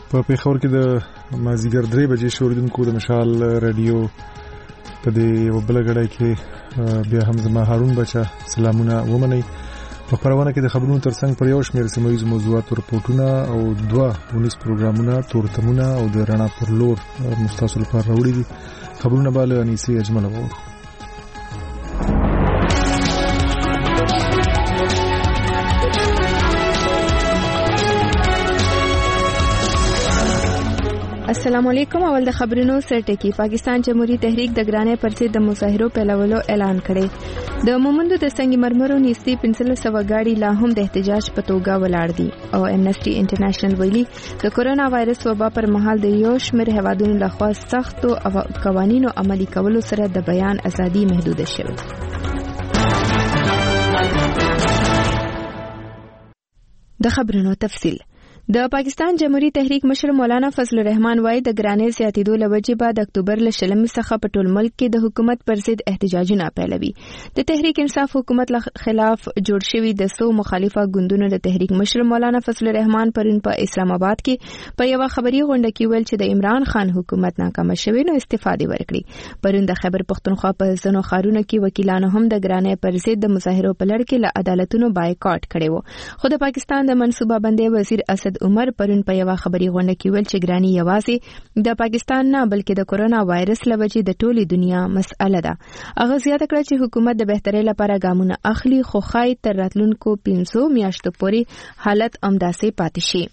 په پیښور کې د مازیګر 3 بجې شوریدونکو د مشال رادیو په دې وبله غړای کې بیا هم زما هارون بچا سلامونه ومنئ. په خبرونه کې د خبرونو ترڅنګ پر یو شمېر سیمه ییز موضوعات رپورټونه او 2 پروګرامونه تورتمونه او د رڼا پر لور مستاسو لپاره راوړي دي. خبرونه به له انیسي اجمل وو. السلام علیکم. اول د خبرونو سرټکی. پاکستان جمهوریت تحریک د ګرانې پرسې د مظاهرو پیلولو اعلان کړي. د مومندو د سنگ مرمرو نيستي 1500 غاړي لا هم د احتجاج په توګه ولاړ دي او امنسټي انټرنیشنل ویلي د کورونا وایرس وبا پر مهال د یو شمېر هیوادونو لخوا سختو قوانینو عملي کولو سره د بیان ازادي محدود شوه. د خبرونو تفصیل. د پاکستان جمهوریت تحریک مشر مولانا فضل الرحمن وايي د ګرانې زیاتېدو لوجې بعد اکتوبر ل 20 څخه په ټول ملک کې د حکومت پر ضد احتجاجونه پیلوي. د تحریک انصاف حکومت خلاف جوړ شوی د سو مخالفه ګوندونو د تحریک مشر مولانا فضل الرحمن پرون په اسلام آباد کې په یو خبري غونډه کې ویل چې د عمران خان حکومت ناکام شوی نو استفاده ورکړي. پرون د خیبر پختونخوا په ځینو ښارونو کې وکیلانو هم د ګرانې پر ضد د مظاهرو په لړ کې له عدالتونو بایکاټ کړي وو. خو د پاکستان د منصوبه بندي وزیر اسد عمر پرون په یو خبري غونډه کې ویل چې ګرانی یوازې د پاکستان نه بلکې د کورونا وایرس لوجې د ټولي دنیا مسأله ده. هغه زیاته کړه چې حکومت د بهترۍ لپاره ګامونه اخلي خو خای تر راتلونکو 500 میاشتو پورې حالت امداسې پاتې شي.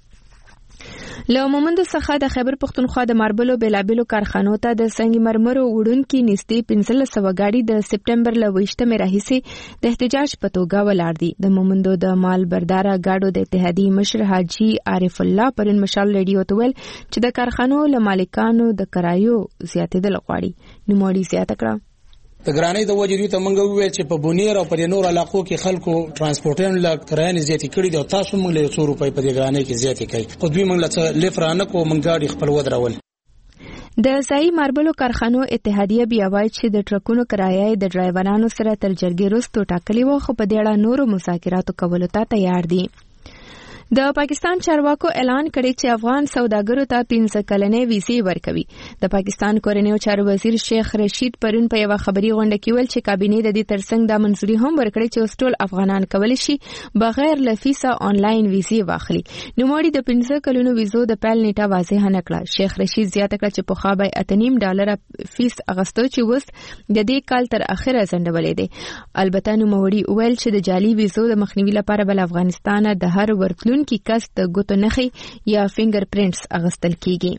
له مومندو څخه د خیبر پختونخوا د ماربلو بیلابلو کارخانو ته د سنگ مرمرو وړونکي نږدې 1500 غاړي د سپټمبر ل 20 راهیسې د احتجاج په توګه ولاړ دي. د مومندو د مال برداره غاډو د اتحادیې مشر حاجی عارف الله پرون مشال رادیو ته ویل چې د کارخانو له مالکانو د کرایو زیاتېدل غواړي. نوموړي زیاته کړه د ګرانۍ د وجې دوی ته مونږ وویل چې په بونیر او په نور علاقو کې خلکو ترانسپورټین له کرایې زیاتې کړي دي او تاسو مونږ له 100 روپۍ په دې ګرانۍ کې زیاتې کوي خو دوی مونږ له لفرانه کو مونږ گاډي خپل ودرول. د ځای ماربلو کارخانو اتحادیه بیا وایي چې د ټرکونو کرایې د ډرایورانو سره تر جرګې وروسته ټاکلي وو خو په دې اړه نورو مذاکراتو کولو ته تیار دي. د پاکستان چارواکو اعلان کړی چې افغان سوداګرو ته 15 کلنې ویزې ورکوي. د پاکستان کورنیو چارو وزیر شیخ رشید پرون په یو خبري غونډه کې ویل چې کابینه د دې ترڅنګ د منځوري هم ورکړي چې ټول افغانان کولی شي بغیر له فیسا آنلاین ویزې واخلي. نوموړي د 15 کلونو ویزو د پیل نیټه واضح نه کړه. شیخ رشید زیاته کړه چې په خوا به $8.5 فیس اغستو چې وس د دې کال تر اخره ځنډولې دي. البته نوموړي ویل چې د جعلي ویزو د مخنیوي لپاره بل افغانستان د هر ورتلون کی کس د ګوتو نښې یا فینګر پرینټس اغستل کیږي.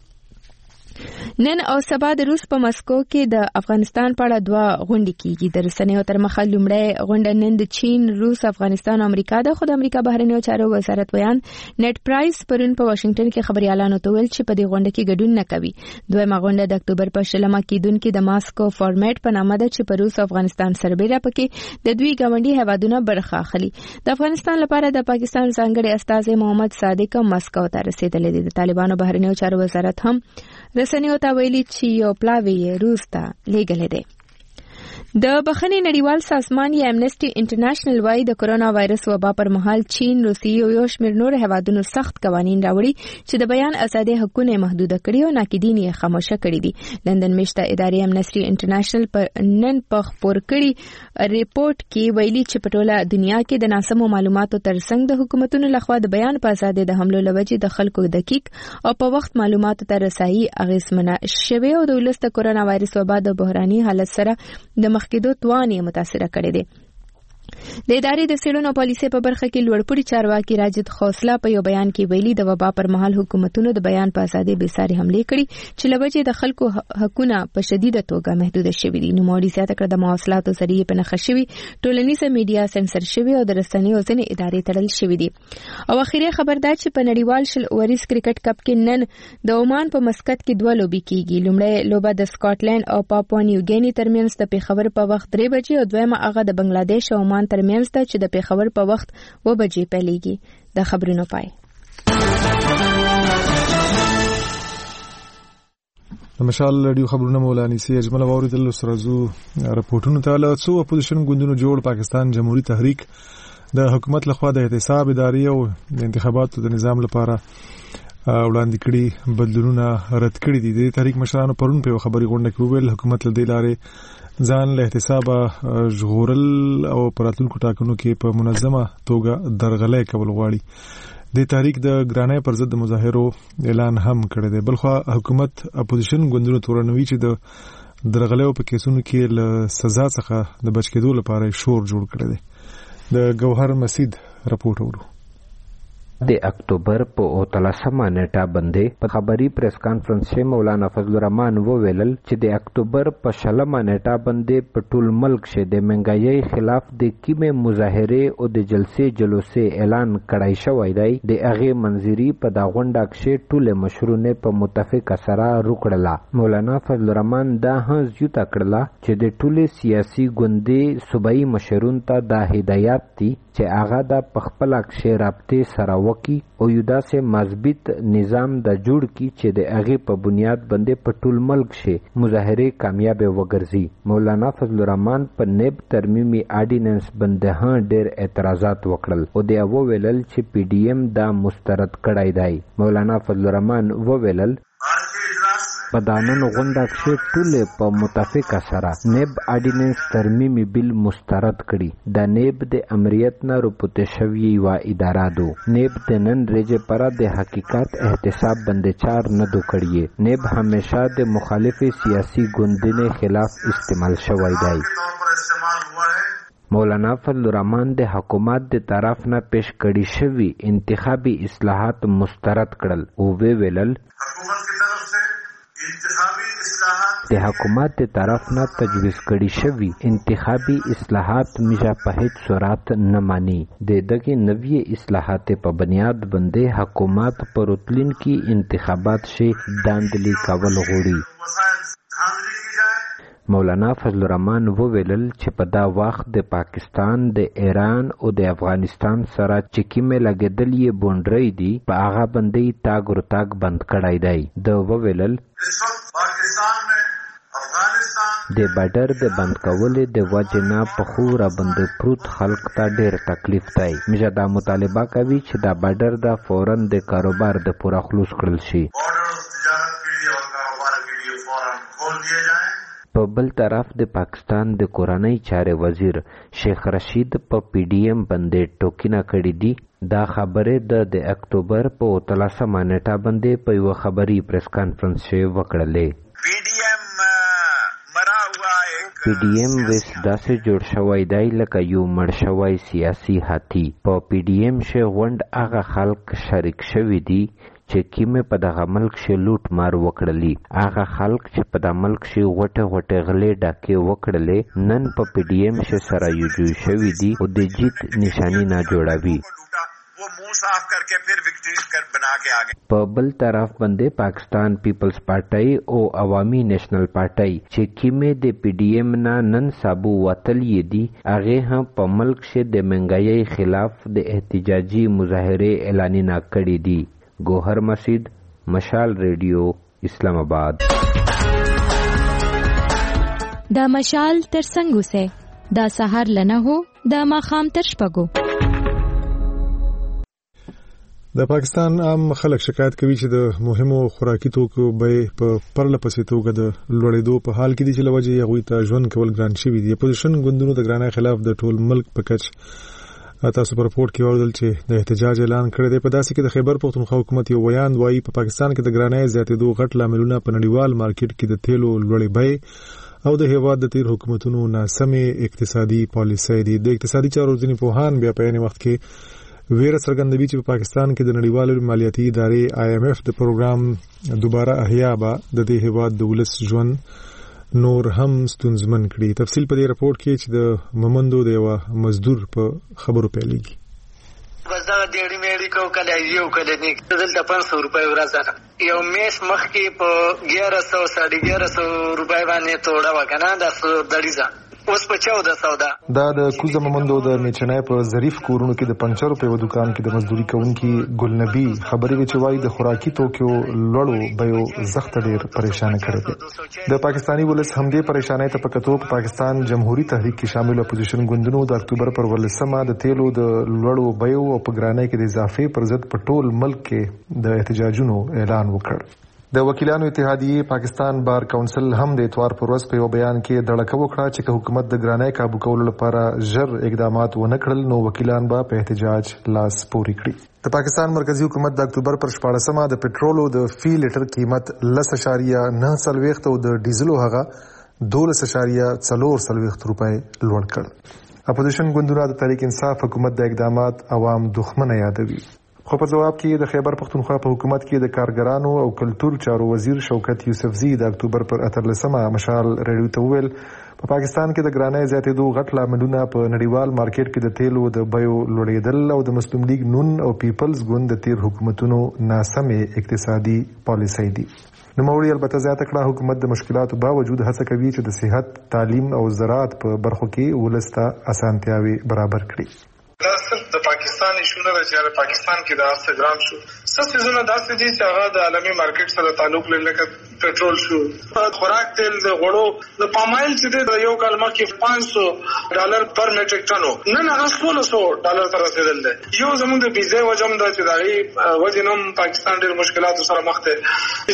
نن او سبا د روس په مسکو کې د افغانستان په اړه 2 غونډې کیږي. د رسنیو تر مخه لومړی غونډه نن د چین، روس، افغانستان او امریکا د خود امریکا بهرنیو چارو وزارت ویان نت پرایس پرون په واشنگټن کې خبريالانو ته ویل چې په دې غونډه کې ګډون نه کوي. دویمه غونډه د اکتوبر په 16 کېدونکې د ماسکو فارمیټ په نامه ده چې په روس او افغانستان سربېره پکې د دوی ګاونډي هیوادونو برخه اخلي. د افغانستان لپاره د پاکستان ځانګړي استازي محمد صادق مسکو ته رسیدلی دی. د طالبانو بهرنیو چارو وزارت هم رسنیو ته ویلي چې یو پلاوی روس ته لیږلی دی. د بخښنې نړیوال سازمان یا امنسټي انټرنیشنل وايي د کورونا وایرس وبا پر مهال چین، روسیې او یو شمېر نور هیوادونو سخت قوانین راوړي چې د بیان ازادي حقونه محدوده کړي او ناقدین یې خاموشه کړي دي. لندن میشته ادارې امنسټي انټرنیشنل په نن په خپور کړي ریپورت کې ویلي چې په ټوله دنیا کې د ناسمو معلوماتو ترڅنګ د حکومتونو لخوا د بیان په ازادي د حملو لوجې د خلکو دقیق او په وخت معلوماتو ته رسایي اغیزمنه شوی او د ولس د کورونا وایرس وبا د بحراني حالت سره د مخکېدو توان یې متاثره کړی دی. د ادارې د څېړنو پالیسۍ په برخه کې لوړپوړي چارواکي راجد خوصله په یو بیان کې ویلي د وبا پر مهال حکومتونو د بیان په ازادۍ بېساري حملې کړي چې له وجې د خلکو حقونه په شدیده توګه محدوده شوي دي. نوموړي زیاته کړه د مواصلاتو ذریعې په نښه شوي ټولنیزه میډیا سنسر شوي او د رسنیو ځینې ادارې تړل شوي دي. او اخیری خبر دا چې په نړیوال شل اوریز کرکټ کپ کې نن د عمان په مسقط کې 2 لوبې کیږي. لومړی لوبه د سکاټلند او پاپوا نیو ګینی ترمنځ د پیښور په وخت 3 بجې او دویمه هغه د بنگلاديش او عمان ترمنځ ده چې د پیښور په وخت 2 بجې پیلېږي. د خبرونو پای. د مشال رادیو خبرونه مولانا سی اجمل اوریدل سرزو راپورټونو ته له څو اپوزیشن ګوندونو جوړ پاکستان جمهوریت تحریک د حکومت لخوا د احتساب ادارې او د انتخاباتو د نظام لپاره وړاندې کړي بدلونونه رد کړي دي. د تحریک مشرانو پرون په خبري غونډه کې ویل حکومت له دې لارې ځان له احتسابه ژغورل او پراتونکو ټاکنو کې په منظمه توګه درغلۍ کول غواړي. د تحریک د ګرانۍ پر ضد مظاهرو اعلان هم کړی دی. بلخو حکومت اپوزیشن ګوندونو تورنوي چې د درغلیو په کیسونو کې له سزا څخه د بچ کېدو لپاره شور جوړ کړی دی. د ګوهر مسید رپورټ اورو. د اکتوبر په 13 نیټه باندې په خبري پریس کانفرنس کې مولانا فضل الرحمن وویل چې د اکتوبر په 16 نیټه باندې په ټول ملک کې د منګایي خلاف د کیمه مظاهره او د جلسې جلوسې اعلان کړای شوی دی. د هغه منځري په دا غونډه کې ټول مشرونه په متفق سره روکړه. مولانا فضل الرحمن دا هڅه کړله چې د ټول سیاسي ګوندې صوبایي مشرون ته د هدایت دي چې هغه د خپل کې رابطه سره وکي او یو داسې مضبوط نظام د جوړ کی چې د هغه په بنیاد باندې په ټول ملک کې مظاهره کامیاب وګرځي. مولانا فضل الرحمن په نیب ترمیمي آرډیننس باندې ډېر اعتراضات وکړل او د وویل چې پی ډی ایم دا مسترد کړای دی. مولانا فضل الرحمن وویل په دانن غونډه کې ټول په متفق سره نیب آرډیننس ترمیمي بل مسترد کړي. د نیب د امریت نه رپورټ شوی و اداره دو نیب د نن رېجه پر د حقیقت احتساب باندې چار نه دو کړي. نیب همیشه د مخالفي سیاسي ګوندونو خلاف استعمال شوی دی. مولانا فضل الرحمن د حکومت د طرف نه پیش کړي شوی انتخابي اصلاحات مسترد کړل او ویل د حکومت د طرف نه تجویز کړي شوی انتخابي اصلاحات میجا په هیڅ صورت نه مانی. د دغه نوی اصلاحات په بنیاد باندې حکومت پر راتلون کې انتخابات شي داندلی کول غوړي. مولانا فضل الرحمن وویل چې په دا وخت د پاکستان، د ایران او د افغانستان سره چې کیمه لګیدل یې بونډري دي په هغه باندې تاګ ورتاګ بند کړای دی. د وویل د بارډر د بند کولو د وجنه په خورا بند پروت خلک ته ډېر تکلیف دی. مجه دا مطالبه کوي چې دا بارډر د فورن د کاروبار د پوره خلاص کړل شي. په بل طرف د پاکستان د کورنۍ چارې وزیر شیخ رشید په پی ډی ایم باندې ټوکینه کړې دي. دا خبره د اکتوبر په 13 نیټه باندې په یو خبري پریس کانفرنس کې وکړلې. پی ډی ایم ویس داسې جوړ شوی دی لکه یو مړ شوی سیاسي هاتي. په پی ډی ایم کې غونډ هغه خلک شریک شوي دي چې کیمه په دغه ملک شي لوټ مار وکړلی. هغه خلک چې په دغه ملک شي غټه غلې ډاکې وکړلې نن په پی ډی ایم شي سره یو جوړ شوی دي او د جیت نشانی نه جوړاوي. په بل طرف باندې پاکستان پیپلز پارټي او عوامي نېشنل پارټي چې کیمه د پی ډی ایم نه نن سابو وتلې دي هغه هم په ملک شي د منګایي خلاف د احتجاجي مظاهره اعلان کړی دي. گوهر مسید، مشال ریڈیو، اسلام آباد. دا مشال تر څنګه سه دا سحر لنه هو دا ماخام تر شپګو. د پاکستان عام خلک شکایت کوي چې د مهمو خوراکي توکو بیې په پرله پسې توګه د لوړېدو په حال کې دي چې لوجه یې غوي ته ژوند کول ګران شوی دی. اپوزیشن ګوندونو د ګرانۍ خلاف د ټول ملک په کچ تاسو په رپورت کې وړل چې د احتجاج اعلان کړی دی. په داسې کې د خیبر پختونخوا حکومت یو بیان وایي په پاکستان کې د ګرانۍ زیاتېدو غټ لاملونه په نړیوال مارکیټ کې د تیلو لوړې بیې او د هیواد د تیر حکومتونو ناسمې اقتصادي پالیسۍ دي. د اقتصادي چارو ځینې پوهان بیا په عین وخت کې ویره څرګندوي چې په پاکستان کې د نړیوالو مالیاتي ادارې IMF د پروګرام دوباره احیا به د دې هیواد د ولس ژوند نور هم ستونزمن کړي. تفصیل په دې رپورت کې چې د ممندو د یو مزدور په خبرو پیلېږي. بس دا ډېری مېړي کو کله یو کله نیک دلته 500 روپۍ ورځ یو میس مخکې په 1100 1150 روپۍ باندې توړه وکنه د دړیزه اوس په چاو د سودا. دا د کوزه ممندو د میچنای په ظریف کورونو کې د پنچرو په دکان کې د مزدوري کوونکي ګلنبي خبرې وچ وای د خوراکي توکو لړو بيو زخت ډیر پریشان کړی دی. د پاکستانی ولس همدې پریشانای ته پکتو په پاکستان جمهوریت تحریک کې شامل اپوزیشن ګوندونو د اکتوبر پر 18 د تیلو د لړو بيو او په ګرانۍ کې د اضافه پر ضد په ټول ملک کې د احتجاجونو اعلان وکړ. د وکیلانو اتحادیه پاکستان بار کونسل هم د اتوار پر ورځ په یو بیان کې دړکه وکړه چې حکومت د ګرانۍ کابو کولو لپاره ژر اقدامات ونه کړل نو وکیلان به په احتجاج لاس پوري کړي. د پاکستان مرکزی حکومت د اکتوبر پر 14 د پټرولو د فی لیټر قیمت 10.9 او د ډیزلو هغه 12.4 روپۍ لوړ کړ. اپوزیشن ګوندونه د تحریک انصاف حکومت د اقدامات عوام دښمنه یادوي. خو په جواب کې د خیبر پختونخوا په حکومت کې د کارګرانو او کلتور چارو وزیر شوکت یوسفزی د اکتوبر پر 18 مشال ریډیو ته ویل په پاکستان کې د ګرانۍ زیاتېدو غټ لاملونه په نړیوال مارکیټ کې د تیلو د بیو لوړېدل او د مسلم لیگ نون او پیپلز ګوند د تیر حکومتونو ناسمې اقتصادي پالیسۍ دي. نوموړي البته زیاته کړه حکومت د مشکلاتو باوجود هڅه کوي چې د صحت، تعلیم او زراعت په برخو کې ولسته اسانتیاوي برابر کړي. دا صرف د پاکستان شونه چې پاکستان کې د هغه ګرام شو څه سيزونه داسې دي چې هغه د عالمي مارکیټ سره تعلق لري لکه پټرول شو، خوراک تیل، د غوړو، د پامایل چې د یو کال مخکې $500 پر میټریک ټن نن هغه $1600 تر رسیدل دي. یو زموږ د بيزې وجم دا چې دغه وجنم پاکستان ډېر مشکلاتو سره مخ دی.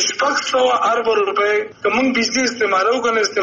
600 ارب روپۍ کوم بجلی استعمالو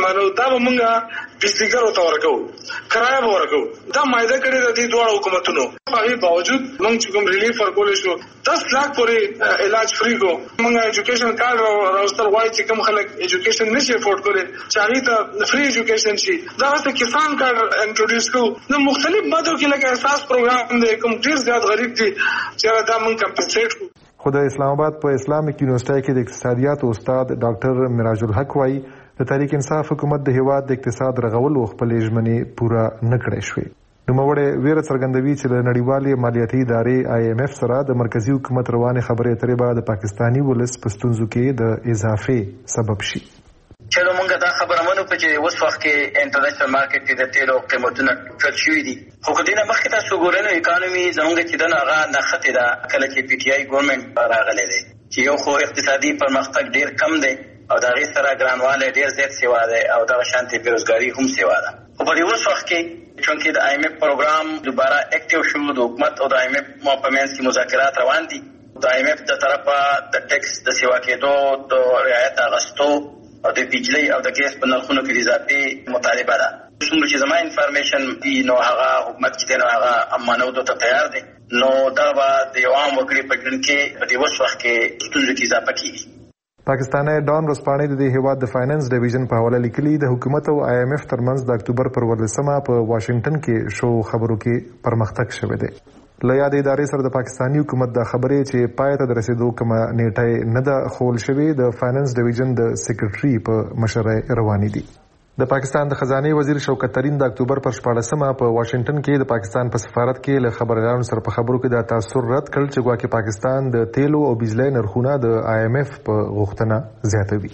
دا به موږ بجلیګرو ته ورکو، کرایه به ورکو. دا مایده کړی د دې دوه حکومتونو په باوجود موږ چې کوم ریلیف ورکول شو 10 لک پورې علاج فری کو. موږ ایجوکیشن کارت راوستل غواړي چې کوم خلک ایجوکیشن نشي افورد کولی چې هغه ته فری ایجوکیشن شي. دا څه کسان کارت انټروډیوس کو. نو مختلف ماده کې لکه اساس پروګرام دی کوم ډیر زیات غریب دي چې دا موږ کمپنسیټ کو. خو د اسلام آباد په اسلامیک یونیورسيټي کې د اقتصادیات استاد ډاکټر میراج الحق وايي د تحریک انصاف حکومت د هیواد د اقتصاد رغول او خپل ژمنې پوره نه کړې شوې. نوموړی ویره څرګندوي چې د نړیوالې مالیاتي ادارې IMF سره د مرکزی حکومت روانې خبرې اترې به د پاکستانی ولس په ستونزو کې د اضافه سبب شي. چلو مونږ دا خبره مونږ په چې اوس وخت کې انټرنیشنل مارکیټ کې د تیلو قیمتونه ټیټ شوي دي. خو کله مخکې تاسو ګورئ اکانومي زموږ چې دا هغه نخته ده کله چې PTI ګورنمنت راغلی دی چې یو خو اقتصادي پرمختګ ډیر کم دی او دا غي سره ګرانواله ډیر زیات سیوا ده او دا شانتي بیروزګاری هم سیوا ده. خو په دې وخت کې چونکه د IMF پروګرام دوباره اکټیو شو د حکومت او د IMF موافقت کې مذاکرات روان دي. د IMF د طرفه د ټیکس د سیوا کېدو د رعایت اغستو او د بجلی او د ګیس په نرخونو کې اضافي مطالبه ده. څومره چې زما انفارمیشن دی نو هغه حکومت چې نو هغه امانو ته تیار دي نو دا به د یو عام وګړي په ژوند کې په دې وخت کې ستونزې کې اضافه کیږي. پاکستاني ډان رسپاني د هیواد د فاینانس ډیویژن په حواله لیکلي د حکومت او IMF ترمنځ د اکتوبر پر 18 په واشنگټن کې شو خبرو کې پرمختګ شوه دی. له یادې ادارې سره د پاکستانی حکومت د خبرې چې پای ته رسیدو کومه نیټه نه ده خول شوې د فاینانس ډیویژن د سیکریټري په مشرۍ روانې دي. د پاکستان د خزانه وزیر شوکت ترین د اکتوبر پر 14 په واشنگټن کې د پاکستان په سفارت کې له خبريالانو سره په خبرو کې د تاثر رد کړ چې ګواکې پاکستان د تیلو او بجلی نرخونه د IMF په غوښتنه زیاتوي.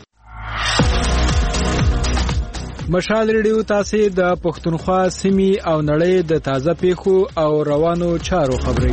مشال ریډیو تاسو د پښتونخوا سیمې او نړۍ د تازه پیښو او روانو چارو خبري.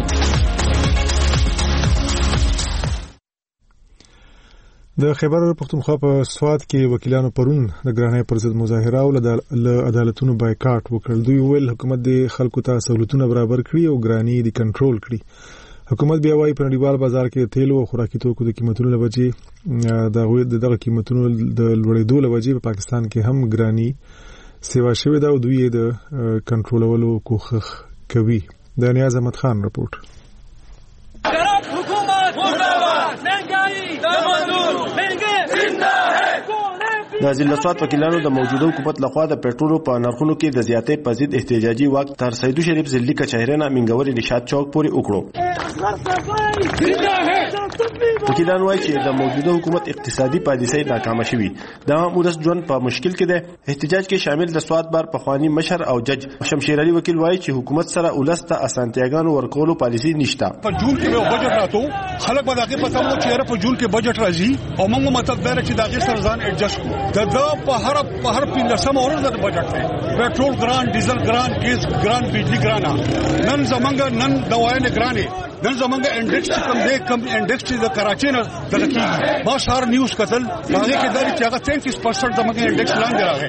د خیبر پختونخوا په سواد کې وکیلانو پرون د ګرانۍ پر ضد مظاهره او له عدالتونو بایکاټ وکړ. دوی ویل حکومت د خلکو ته سہولتونه برابر کړي او ګرانۍ د کنټرول کړي. حکومت بیا وايي په نړیوال بازار کې تیل او خوراکي توکو د قیمتونو لوجې دغه قیمتونو د لوړېدو لوجې په پاکستان کې هم ګرانۍ سیوا شوې ده او دوی د کنټرولولو کوښښ کوي. د نیاز احمد خان رپورټ. د ضلع سوات وکیلانو د موجوده حکومت لخوا د پټرولو په نرخونو کې د زیاتې په ضد احتجاجي واک تر سیدو شریف ضلعي کچهرینا منګوري نشاط چوک پورې وکړو. وکیلان وايي چې د موجوده حکومت اقتصادي پالیسۍ ناکامه شوي. د مولس ژوند په مشکل کې ده. احتجاج کې شامل د سوات بار پخوانی مشر او جج شمشیر علي وکیل وايي چې حکومت سره ولسته اسانتیاګانو ورکولو پالیسي نشته. په جون کې یو بجټ راتو خلک به دغه پته مو چې په جون کې بجټ راځي او موږ مطلب دا چې دغه سره ځان ایڈجسټ کو دا په هر 15 ورځ د بجټ دی پټرول ګران ډیزل ګران ګیس ګران بجلی ګران نن زمونږ نن دوايانه ګرانه نن زمونږ انډیکس کم انډیکس د کراچۍ نه دلکی ما سار نیوز کتل هغه کې دا چې هغه 33% زمونږ انډیکس لاندې راغی.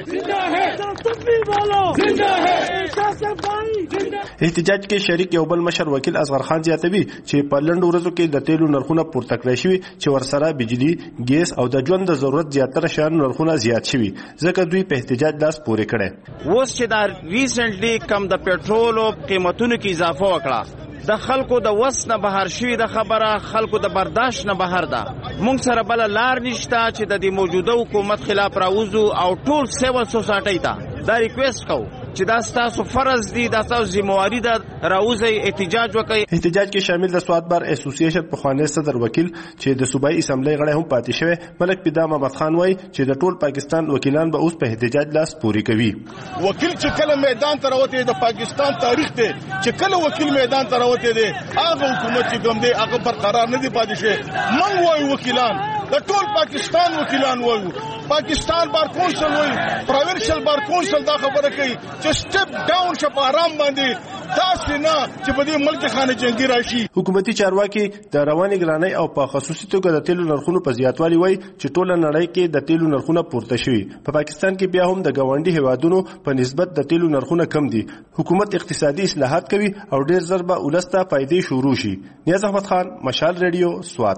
احتجاج کې شریک یو بل مشر وکیل اصغر خان زیاتوي چې په لنډ ورځو کې د تیلو نرخونه پورته کړی شوي چې ورسره بجلی ګیس او د ژوند د ضرورت زیاتره شیانو نرخونه زیات شوي ځکه دوی په احتجاج لاس پورې کړي. اوس چې دا ریسنټلی کم د پټرولو قیمتونو کې اضافه وکړه د خلکو د وس نه بهر شوی د خبره خلکو د برداشت نه بهر ده. مونږ سره بل لار نشته چې د دې موجوده حکومت خلاف راوځو او ټول سیول سوسایټي ته دا ریکوست کوو چې دا تاسو فرض دي دا تاسو ذمہواری ده راوځي احتجاج وکړي. احتجاج کې شامل د سواد بار اسوسییشن په خوانې صدر وکیل چې د صوبایي اسمبلی غړی هم پاتې شوی ملک پیدا محمد خان وای چې د ټول پاکستان وکیلان به اوس په احتجاج لاس پوري کوي. وکیل چې کله میدان ته راوته د پاکستان تاریخ ته چې کله وکیل میدان ته راوته دي هغه حکومت چې کوم دی هغه برقرار نه دی پاتې شي. من وای وکیلان د ټول پاکستان وکیلان وایو پاکستان بار کونسل وای پروینشل بار کونسل دا خبره کوي چې سټپ ډاون شپ آرام باندې تاسو نه چې په دې ملک خانه جنگي راشي. حکومتي چارواکي د رواني ګرانۍ او په خصوصي توګه د تیلو نرخونو په زیاتوالي وای چې ټوله نړۍ کې د تیلو نرخونه پورته شوي. په پاکستان کې بیا هم د ګاونډي هیوادونو په نسبت د تیلو نرخونه کم دي. حکومت اقتصادي اصلاحات کوي او ډیر زر به ولسته فائدې شروع شي. نیاز احمد خان مشال ریډیو سوات.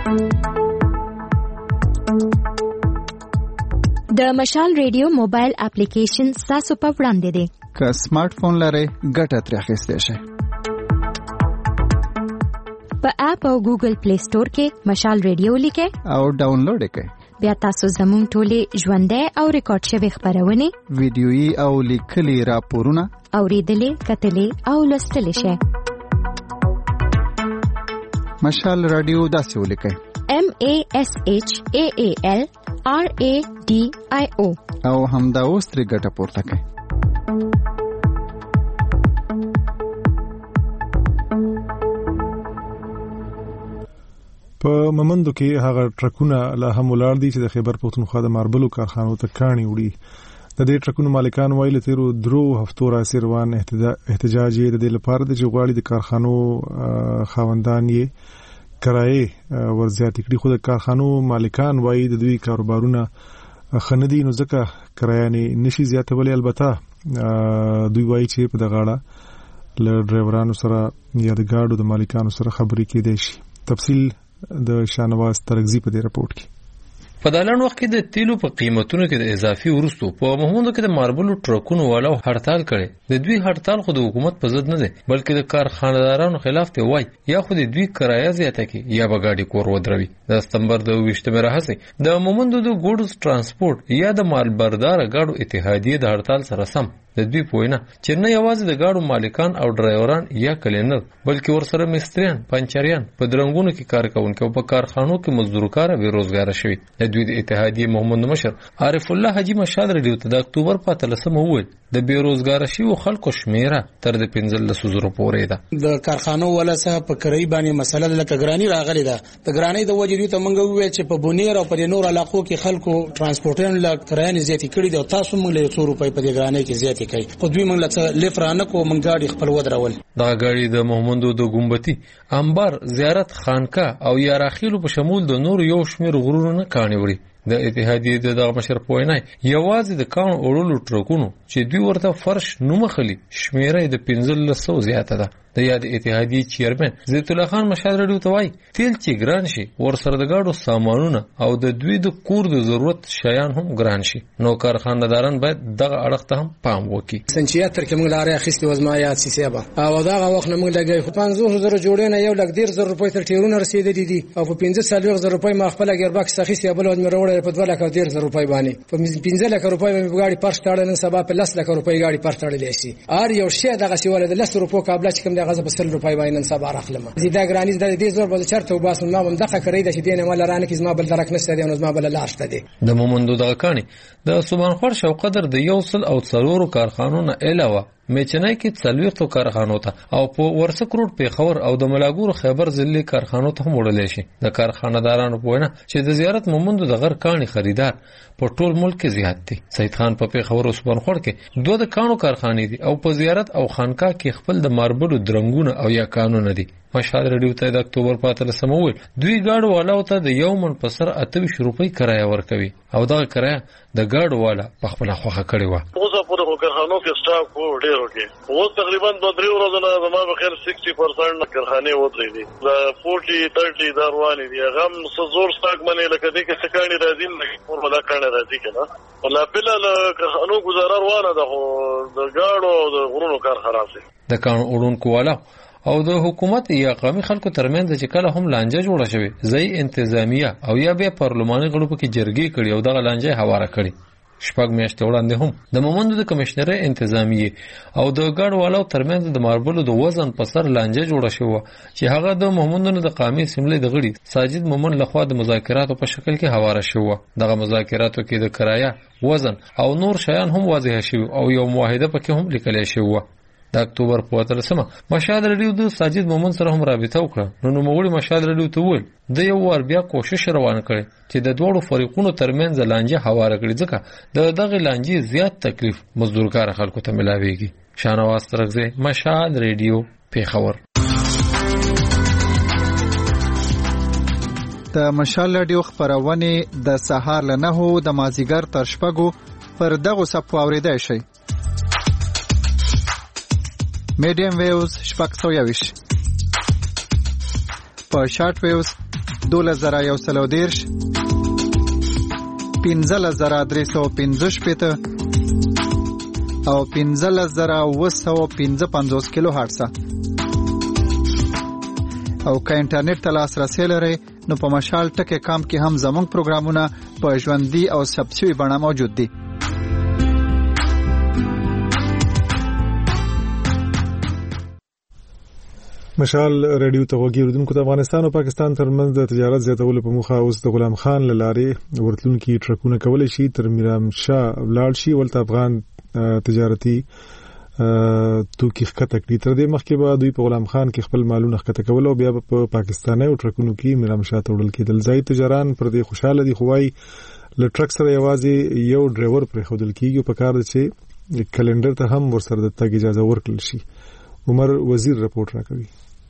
د مشال ریډیو موبایل اپلیکیشن تاسو په وړاندې دی. که سمارټ فون لرئ ګټه ترې اخیستی شئ. په اپ او ګوګل پلی سٹور کې مشال ریډیو لیکئ او ډاونلوډ یې کړئ. بیا تاسو زموږ ټولې ژوندۍ او ریکارډ شوې خبرونه ویډیويي او لیکلي راپورونه اوریدلې کتلې او لوستلې شئ. مشال رادیو داسې ولیکئ MASHAALRADIO او همدا اوس ترې ګټه پورته کړئ. په ممندو کې هغه ټرکونه لا هم ولاړ دي چې د خیبر پښتونخوا د ماربلو کارخانو ته کاڼي وړي. د دې ټرکونو مالکان وایي تیرو 3 هفتو راځي روان احتجاج یې د دې لپاره د جوړې د کارخانو خاوندان یې کرایه ورزیات کړي. خو د کارخانو مالکان وایي د دوی کاروبارونه خندي نو ځکه کرایه نشي زیاتولې. البته دوی وایي چې په دغاړه ل ډرایورانو سره یا د ګاډو د مالکانو سره خبرې کېدې شي. تفصیل د شانواز ترغزی په دې رپورت کې. په دالان وخت کې د تیلو په قیمتونو کې د اضافي ورستو په محمودو کې د ماربلو ټرکونو والو هړتال کړي. د دوی هړتال خو د حکومت په ضد نه دی بلکې د کارخانه‌دارانو خلاف دی. وای یا خو د دوی کرایه زیاته کی یا به گاډي کور ودروي. د سپتمبر د 20مه راهسي د محمودو د ګوډز ترانسپورت یا د مالبردار ګاډو اتحادیه د هړتال سره سم د دوی پوینه چې نه یوازې د ګاډو مالکان او ډرایوران یا کلینر بلکې ورسره مستریان پنچریان په درنګونو کې کار کوونکي او په کارخانو کې مزدورکار به روزګار شوي. د دوی د اتحادیه محمد مشر عارف الله حاجی مشال ریډیو ته د اکتوبر په 13 وویل د بیروزګار شویو خلکو شمیره تر د 1500 پورې ده. د کارخانو ولسه په کرای باندې مسله لکه ګرانی راغلی ده. د ګرانی د وجې ته مونږ وویل چې په بونیر او په نور علاقو کې خلکو ترانسپورټین لا کرای زیاتې کړي دي او تاسو مونږ له 100 روپۍ په دې ګرانی کې زیاتې کوي. خو دوی مونږ له لفرانه کو مونږ گاډي خپل ودرول. دا گاډي د محمودو د ګمبتي انبار زیارت خانقاه او یاراخیلو په شمول د نور یو شمیر غرورونه کاڼي وړي. د اتحادیه د مشر پوینای یوازې د کانو اورلو ټرکونو چې دوی ورته فرش نومخلي شمیره د 1500 زیاته ده. د یاد اتحادیه چیرمن زیت الله خان مشال رډیو ته وای تیل چې ګران شي ورسره د گاډو سامانونه او د دوی د کور د ضرورت شیان هم ګران شي. نو کارخانه‌داران باید دغه اړخ ته هم پام وکړي. سنچیا تر کوم لارې اخیستي وزما یاد سیسه او دغه وخت موږ لګي 500,000 جوړینه یو لګ 1,000 روپۍ تر ټیرونه رسیدلې دي او په 15,000 روپۍ ما خپل ګرباکس اخیستي بل ود مې وروړل په 2,000 روپۍ باندې په 15,000 روپۍ مې ګاډي پرش تاړل نن سبا په 10,000 روپۍ ګاډي پرش تاړلې شي. ار یو شی دغه سی ولې د 10 روپۍ قابل چې کوم دغه په 100 روپۍ باندې نن سبا راخلم. زیاده ګرانی د دې زور بل چرته وباس نو هم دغه کړی د شې دینه مال رانه کې زما بل درک نشته دی نو زما بل لاشته دی. د مومندو دغه کانی د سبحان خور شو قدر د 104 کارخانو نه علاوه میچنای کې 40 کارخانو ته او په ورسک روډ پیښور او د ملاګور خیبر ضلع کارخانو ته وړل شي. د کارخانه‌دارانو په وینا چې د زیارت مومندو د غر کاني خریدار په ټول ملک کې زیات دي. سید خان په پیښور او سپنخور کې 2 د کانو کارخانې دي او په زیارت او خانقاه کې خپل د ماربلو درنګونه او یا کانونه دي. مشهد رادیو ته د اکتوبر 15 مول دوی گاډو والا ته د یو من په سر 28 روپۍ کرایه ورکوي او دا کرایه د گاډو والا په خپل خوخه کړی و. اوس په دغه کارخانو کې سټاف کو ډیرو کې اوس تقریبا 2-3 ورځې نه زما په خیر 60% کارخانه وځي دي د 40-30 دا روانې دي. هغه زور سټاک باندې لکه دې کې څنګه راځي نه په ولا کانه راځي کنه ولا بل کارخانو گزاره روانه ده د گاډو د غرونو کار خراب دي. د کانو اورونکو والا او د حکومت یا قومي خلکو ترمنځ چې کله هم لانجه جوړه شوه ځای انتظامیه او یا به پارلماني غړو کې جرګې کړي او دغه لانجه هواره کړي. شپږ میاشتې وړاندې هم د مومندو د کمشنري انتظامیه او د ګاډ والو ترمنځ د ماربلو د وزن په سر لانجه جوړه شوه چې هغه د مومندونو د قومي اسمبلی د غړي ساجد مومن لخوا د مذاکراتو په شکل کې هواره شوه. دغه مذاکراتو کې د کرایه، وزن او نور شیان هم واضح شوه او یو معاهده پکې هم لیکل شوه. د اکتوبر په 13 مشهد رادیو د ساجد مومن سره هم رابطه وکړه. نو موږ مشهد رادیو ته وویل د یو ور بیا کوشش روان کړي چې د دوړو فریقونو ترمنځ لانجه هواره کړي ځکه دغه لانجه زیات تکلیف مزدورکار خلکو ته ملاويږي. شانواز ترغزه مشهد رادیو پیښور. د مشال رادیو خبرونه د سهار له 9 د مازیګر تر شپږو پر دغه صفو اوریدای شي. میډیم ویوز 620 په شارټ ویوز 2113 15315 او 15955 کیلو هرتز. او که انټرنیټ ته لاسرسي لرئ نو په مشال ټکي کام کې هم زموږ پروګرامونه په ژوندۍ او ثبتشوي بڼه موجود دي. مشال رادیو ته وګورئ د افغانستان او پاکستان ترمنځ د تجارت زیاتولو په موخه اوس د غلام خان لارې ورتلونکي ټرکونه کولای شي تر میرامشاه ولاړ شي ولته افغان تجارتي توکي ښکته کړي. تر دې مخکې به دوی په غلام خان کې خپل مالونه ښکته کول او بیا په پاکستاني او ټرکونو کې میرامشاه ته وړل کېدل. ځای تجاران پر دې خوشاله دي خو وايي له ټرک سره یوازې یو ډرایور پرې خودل کېږي په کار چې کلندر ته هم ورسره د تګ اجازه ورکړل شي. عمر وزیر رپورټ راکوي.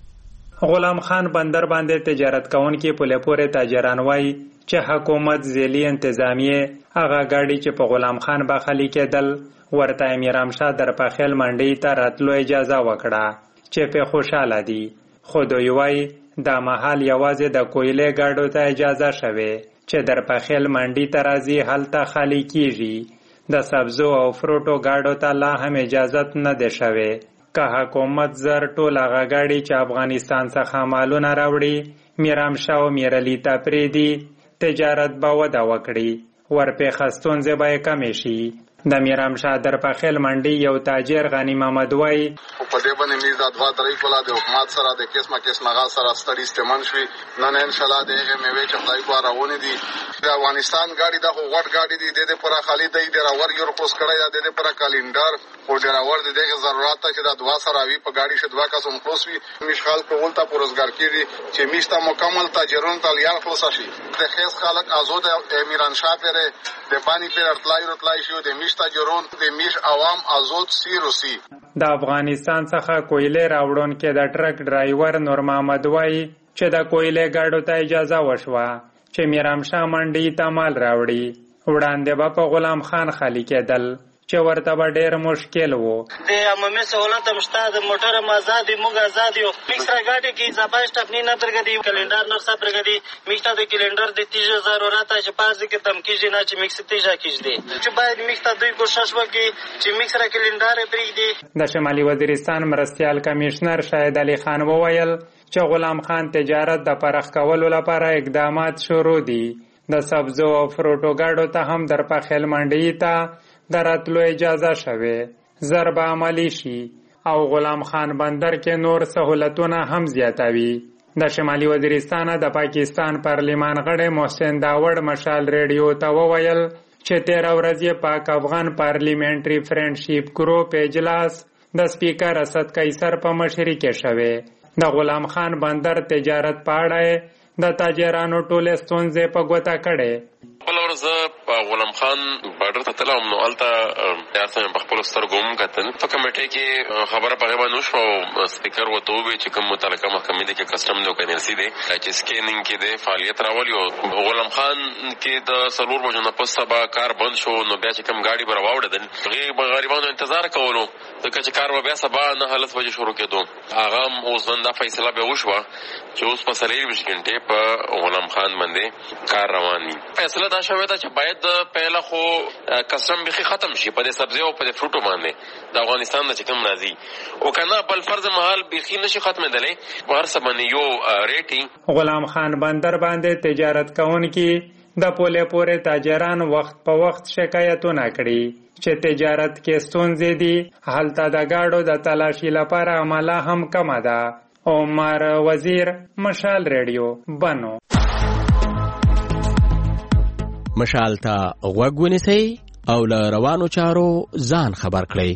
غلام خان بندر باندې تجارت کوونکي په لپاره تاجران وای چې حکومت ذیلی انتظامیه هغه گاډي چې په غلام خان باخلی کېدل ورته میرامشاه در پخیل منډي ته راتلو اجازه وکړه چې په خوشاله دي. خو دوی وای دا محل یوازې د کویلې گاډو ته اجازه شوه چې در پخیل منډي ته راځي هلته خالی کیږي. د سبزو او فروټو گاډو ته لا هم اجازه نه ده شوه. که حکومت زر ټول هغه گاډي چې افغانستان څخه مالونه راوړي میرامشاه او میرعلي ته پرېږدي تجارت به وده وکړي ورپېښه ستونزې به یې کمې شي. د میرامشاه در پخیل منډي یو تاجر غنی محمد وایي په دې باندې موږ د ادوا درې کولا د حکومت سره د قسمه غا سره ستړي استعمال شوي نن ان شاء الله د میوې چې خدای کو راوونی دي. د افغانستان گاډي د غوړ گاډي دي د پورا خالي دی د راور یو پوس کړی د پورا کلندر او د راور د دغه ضرورت چې د ادوا سره وي په گاډي شدوا کا سم پوس وي مشغال کول ته پروزګار کیږي چې میشته مکمل تاجرون تلیان خلاص شي. د خیس خلک آزاد امیران شاه پره د بانی پر ارتلای شو د تاجرون د میش عوام آزاد سیروسی. د افغانستان څخه کویلې راوړونکو د ټرک ډرایور نور محمد وایي چې د کویلې ګاډو ته اجازه وشوه چې میرامشاه منډي ته مال راوړي. وړاندې به په غلام خان خالی کېدل چې ورته به ډېر مشکل وو. د عمومي سهولت مشته د موټر آزاد موږ آزاد یو میکسر ګاډي کې زباش ټپنی نه درګدي کلندر نور څه درګدي میکسر د کلندر د تیج ضرورت چې پازې کې تم کیږي نه چې میکسر تیجا کیږي چې باید میکسر دوی کوشش وکړي چې میکسر کلندر پرېږدي. د شمالي وزیرستان مرستيال کمشنر شاهد علي خان وویل چې غلام خان تجارت د پرخ کولو لپاره اقدامات شروع دي. د سبزو او فروټو ګاډو ته هم در پخیل منډي ته دراتلو اجازه شوه ضرب عملی شي او غلام خان بندر کې نور سہولتونه هم زیاتوي. د شمالي وزیرستان د پاکستان پارلمان غړی محسن داوړ مشال ریډیو ته وویل چې 13 ورځې پاک افغان پارلیمنټري فرندشپ ګروپ اجلاس د سپیکر اسد قیصر په مشرۍ کې شوې. د غلام خان بندر تجارت په اړه د تاجرانو ټولې ستونزې په ګوته کړې. بل ورځ په غلام خان بارډر ته تلم نو هلته یاسم په خپلو سترګو هم کتل. په کمیټې کې خبره په هغې باندې وشوه او سپیکر ورته وویل چې کوم متعلقه محکمې دی کې کسټم دی او که NLC دی چې سکینینګ کې دی فعالیت راولي او غلام خان کې د 4 بجو نه پس سبا کار بند شو. نو بیا چې کوم ګاډي به راواوړېدل هغې به غریبانو انتظار کولو ځکه چې کار به بیا سبا 9 بجې شروع کېدو. هغه هم اوس نن دا فیصله بیا وشوه چې اوس په 24 غنټې په غلام خان باندې کار روان وي. فیصله دا شوې ده چې باید پهله خو کسټم بیخي ختم شي په دې سبزیو او په دې فروټو باندې د افغانستان نه چې کوم راځي او که نه بل فرض محال بیخي نشي ختمېدلی په هر څه باندې یو ریټي. غلام خان بندر باندې تجارت کوونکي د پولې پورې تاجران وخت په وخت شکایتونه کړي چې تجارت کې ستونزې دي. هلته د گاډو د تلاشي لپاره عمله هم کمه ده. عمر وزیر، مشال ریډیو، بنو. مشال ته غوږ ونیسئ او له روانو چارو ځان خبر کړئ.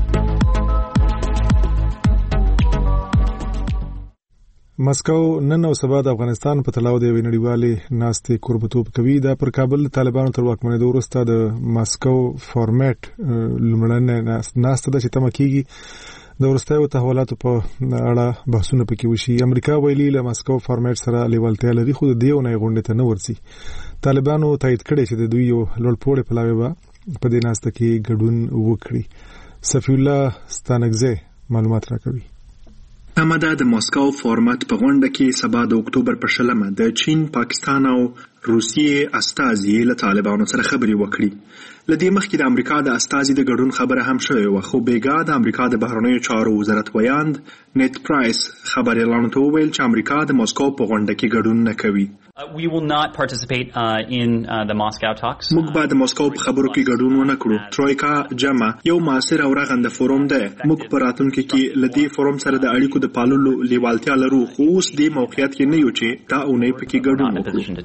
مسکو نن او سبا د افغانستان په تلاو د نړیوالې ناستې کوربتوب کوي. دا پر کابل طالبانو تر واکمنېدو وروسته د ماسکو فارمیټ لومړنۍ ناسته ده چې تمه کېږي د وروستیو تحولاتو په اړه بحثونه پکې وشي. امریکا ویلي له ماسکو فارمیټ سره لیوالتیا لري خو د دې اونۍ غونډې ته نه ورځي. طالبانو تایید کړی چې د دوی یو لوړپوړی پلاوی به په دې ناسته کې ګډون وکړي. صفی الله ستانکزی معلومات راکوي. همدا د ماسکو فارمټ په غونډه کې سبا د اکتوبر په 20 د چین، پاکستان او روسیې استازي له طالبانو سره خبرې وکړي. لدې مخکې د امریکا د استازي د ګډون خبره هم شوې وه خو بیګا د امریکا د بهرنیو چارو وزارت ویاند نیت پرایس خبریالانو ته وویل چې امریکا د ماسکو په غونډه کې ګډون نه کوي. We will not participate in the Moscow talks. موږ به د ماسکو په خبرو کې ګډون ونه کړو. ترویکا جمع یو معاصر او رغنده فورم دی. موږ په راتلونکي کې له دې فورم سره د اړیکو د پاللو لیوالتیا لرو خو اوس دې موقعیت کې نه یو چې دا اونۍ پکې ګډون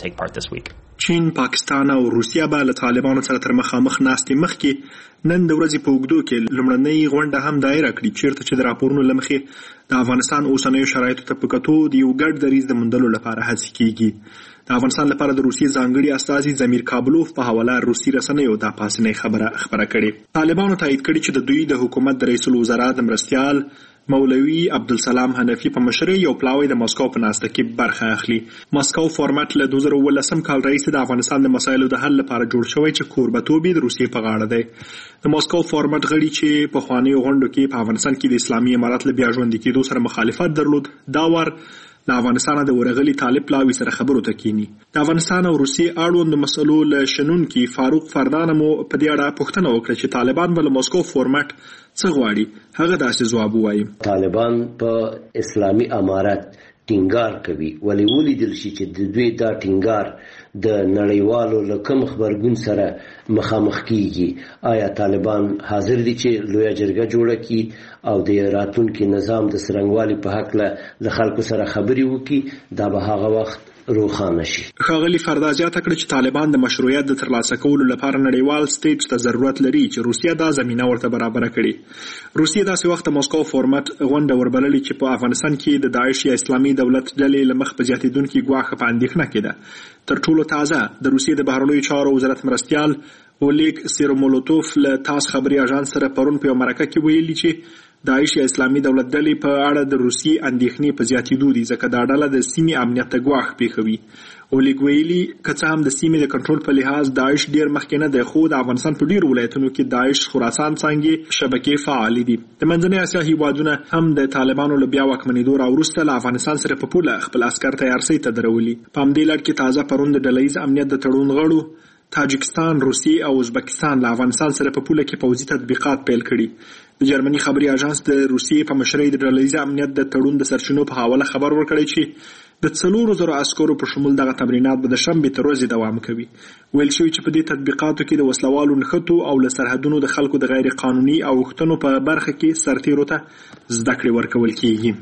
وکړو. چین، پاکستان او روسیا به له طالبانو سره تر مخامخ ناستې مخکې نن د ورځې په اوږدو کې لومړنۍ غونډه هم دایره کړي چیرته چې د راپورونو له مخې د افغانستان اوسنیو شرایطو ته په کتو د یو ګډ دریځ د موندلو لپاره هڅې کېږي. د افغانستان لپاره د روسیې ځانګړي استازي زمیر کابلوف په حواله روسي رسنیو دا پاسنۍ خبره کړې. طالبانو تایید کړي چې د دوی د حکومت د رئیس الوزرا د مرستیال مولوی عبدالسلام حنفی په مشرۍ یو پلاوی د ماسکو په ناسته کې برخه اخلي. ماسکو فارمټ له 2018 کال راهیسې د افغانستان د مسایلو د حل لپاره جوړ شوی چې کوربتوب د روسیې په غاړه دی. د ماسکو فارمټ غړي چې په خوانیو غونډو کې په افغانستان کې د اسلامي امارت له بیا ژوندي کېدو سره مخالفت درلود دا ور د افغانستان د ورغلي طالب پلاوی سره خبرو ته کینی. د افغانستان او روسیې اړوند مسلو له شنونکي فاروق فردان مو په دې اړه پوښتنه وکړه چې طالبان بل ماسکو فارمټ څه غواړي. هغه داسې ځواب وایي طالبان په اسلامي امارت ټینګار کوي ولې دل شي چې د دوی دا ټینګار د نړیوالو له کوم خبرګون سره مخامخ کیږي. آیا طالبان حاضر دي چې لویه جرګه جوړه کړي او د راتلونکي نظام د څرنګوالي په حق له خلکو سره خبرې وکړي؟ دا به هغه وخت روښانه شي. ښاغلي فردا زیاته کړه چې طالبان د مشروعیت د ترلاسه کولو لپاره نړیوال سټیج ته ضرورت لري چې روسیه دا زمینه ورته برابره کړي. روسیه داسې وخت ماسکو فارمټ غونډه وربللې چې په افغانستان کې د داعش یا اسلامي دولت ډلې له مخ په زیاتېدونکي ګواښه په اندېښنه کې ده. تر ټولو تازه د روسیې د بهرنیو چارو وزارت مرستیال اولیګ سیرومولوتوف له تاس خبري اژانس سره پرون په مرکه کې ویلي چې داعش یا اسلامي دولت ډلې په اړه د روسي اندېښنې په زیاتېدو دي ځکه دا ډله د سیمې امنیت ته ګواښ پیښوي. اولیګ ویلي که څه هم د سیمې د کنټرول په لحاظ داعش ډیر مخکې نه دی خو د افغانستان په ډیرو ولایتونو کې داعش خراسان څانګې شبکې فعالې دي. د منځنۍ اسیا هیوادونه هم د طالبانو له بیا واکمنېدو راوروسته له افغانستان سره په پوله خپل عسکر تیارسۍ ته درولي. په همدې لړ کې تازه پرون د ډلهییز امنیت د تړون غړو تاجکستان، روسیې او ازبکستان له افغانستان سره په پوله کې پوځي تطبیقات پیل کړي. د جرمني خبري اژانس د روسیې په مشرۍ د ډلهییز امنیت د تړون د سرچینو په حواله خبر ورکړی چې د 4,000 عسکرو په شمول دغه تمرینات به د شنبې تر ورځې دوام کوي. ویل شوي چې په دې تطبیقاتو کې د وسلوالو نښتو او له سرحدونو د خلکو د غیر قانوني اوښتنو په برخه کې سرتیرو ته زده کړې ورکول کیږي.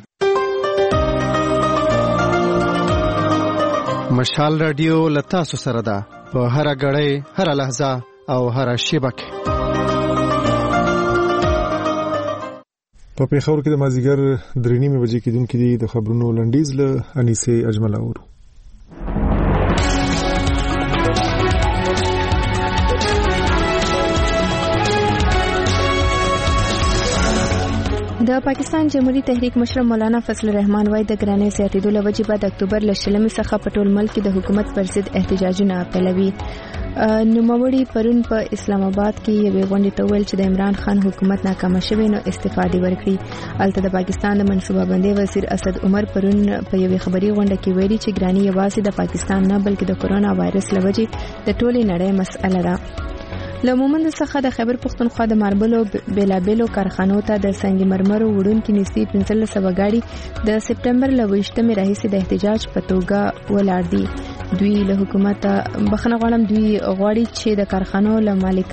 مشال رادیو لتاسو سره ده په هر غړې، هر لحظه او هر شیبه کې. په پیښور کې د مازیګر 3:30 بجې کېدونکې دي د خبرونو لنډیز له انیسه اجمل اورو. د پاکستان جمهوریت تحریک مشر مولانا فضل الرحمن وايي د ګرانۍ زیاتېدو له وجې بعد اکتوبر له 20 څخه په ټول ملک کې د حکومت پر ضد احتجاجونه پیلوي. نوموړي پرون په اسلام آباد کې یوې غونډې ته ویل چې د عمران خان حکومت ناکامه شوی نو استعفا دې ورکړي. البته د پاکستان د منصوبه بندۍ وزیر اسد عمر پرون په یوې خبري غونډه کې ویلي چې ګرانۍ یوازې د پاکستان نه بلکې د کورونا وایرس له وجې د ټولې نړۍ مسئله ده. له مومند څخه د خیبر پښتونخوا د ماربلو بیلابیلو کارخانو ته د سنگ مرمرو وړونکو نږدې 1500 غاړي د سپټمبر له 28مې راهیسې د احتجاج په توګه ولاړ دي. دوی له حکومت بخښنه غواړم دوی غواړي چې د کارخانو له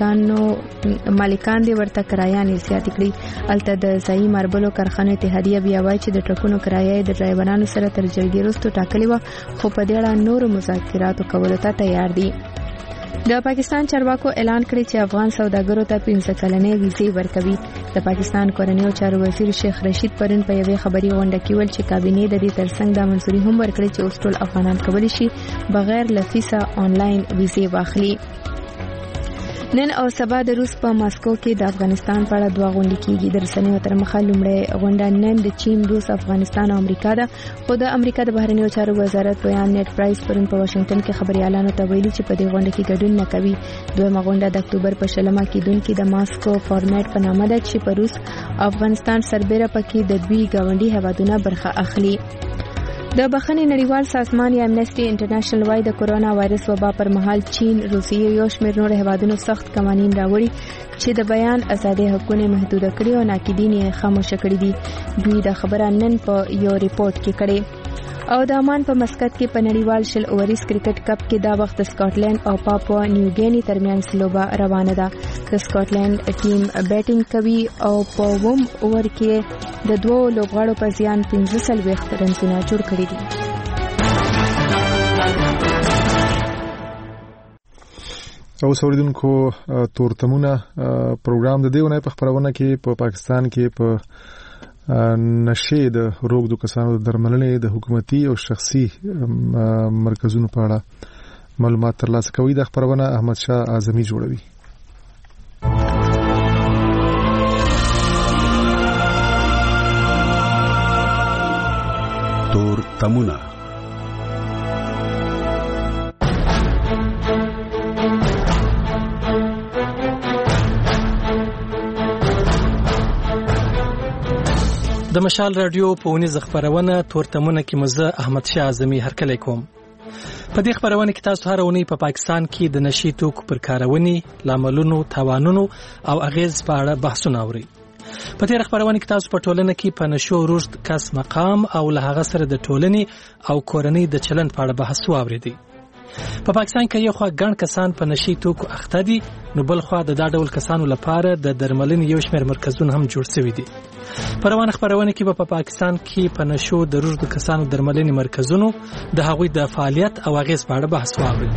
مالکان دې ورته کرایانې زیاتې کړي. البته د ځایي ماربلو کارخانو اتحادیه بیا وایي چې د ټرکونو کرایه د ډرایورانو سره تر جرګې وروسته ټاکلې وه خو په دې اړه نورو مذاکراتو کولو ته تیار دي. د پاکستان چارواکو اعلان کړی چې افغان سوداګرو ته 15 کلنې ویزې ورکوي. د پاکستان کورنیو چارو وزیر شیخ رشید پرون په یوې خبري غونډه کې ویل چې کابینې د دې ترڅنګ د منځوري هم ورکړي چې اوس ټول افغانان کولی شي بغیر له فیسه آنلاین ویزې واخلي. نن او سبا د روس په ماسکو کې د افغانستان په اړه دوه غونډې کیږي. د رسنیو تر مخه لومړی غونډه نن د چین، روس، افغانستان او امریکا ده. خو د امریکا د بهرنیو چارو وزارت بیان نیټ پرایس پرون په واشنگټن کې خبريالانو ته ویلي چې په دې غونډه کې ګډون نه کوي. دویمه غونډه د اکتوبر په 20 کېدونکې د ماسکو فارمیټ په نامه ده چې په روس او افغانستان سربېره پکې د دوی ګاونډي هیوادونو برخه اخلي. د بخښنې نړیوال سازمان یا امنیسټي انټرنیشنل وايي د کورونا وایرس وبا پر مهال چین، روسیې یو شمېر نور هیوادونو سخت قوانین راوړي چې د بیان ازادي حقونه محدود کړي او ناقدین یې خاموش کړي دي. دوی د خبره نن په یو ریپورت کې کړي. او د عمان په مسقط کې په نړیوال شل اوریز کرکټ کپ کې دا وخت سکاټلند او پاپوا نیو ګینی ترمنځ لوبه روانه ده. د سکاټلند ټیم بیټینګ کوي او په ووم اوور کې د دوه لوبغاړو په زیان 15 رنونه جوړ کړي دي. او سوریدونکو تورتمونه پروګرام د دیونه په خبرونه کې په پاکستان کې په نشه د روغدو کسانو د درملنې د حکومتي او شخصي مرکزونو په اړه معلومات ترلاسه کوي. د خبرونه احمد شاه اعظمي جوړوي. تورتمونه د مشال رادیو په ونیز خبرونه تورتمونه کې مزه احمد شاه اعظمي هرکلی کوم. په دې خبرونه کې تاسو هر اونۍ په پاکستان کې د نشي توکو پر کارونې، لاملونو، تاوانونو او اغیز په اړه بحثونه اورئ. په دې خبرونه کې تاسو په ټولنه کې په نشو رشد، کس مقام او له هغه سره د ټولنې او کورنۍ د چلند په اړه بحث واورئ. په پاکستان کې یو خوا ګڼ کسان په نشي توکو اخته دي، نو بل خوا د دا ډول کسانو لپاره د درملنې یو شمېر مرکزونه هم جوړ شوي دي. په روانه خبرونه کې په پاکستان کې په نشو د روږدو کسانو درملنې مرکزونو د هغوی د فعالیت او اغیز په اړه بحث واورئ.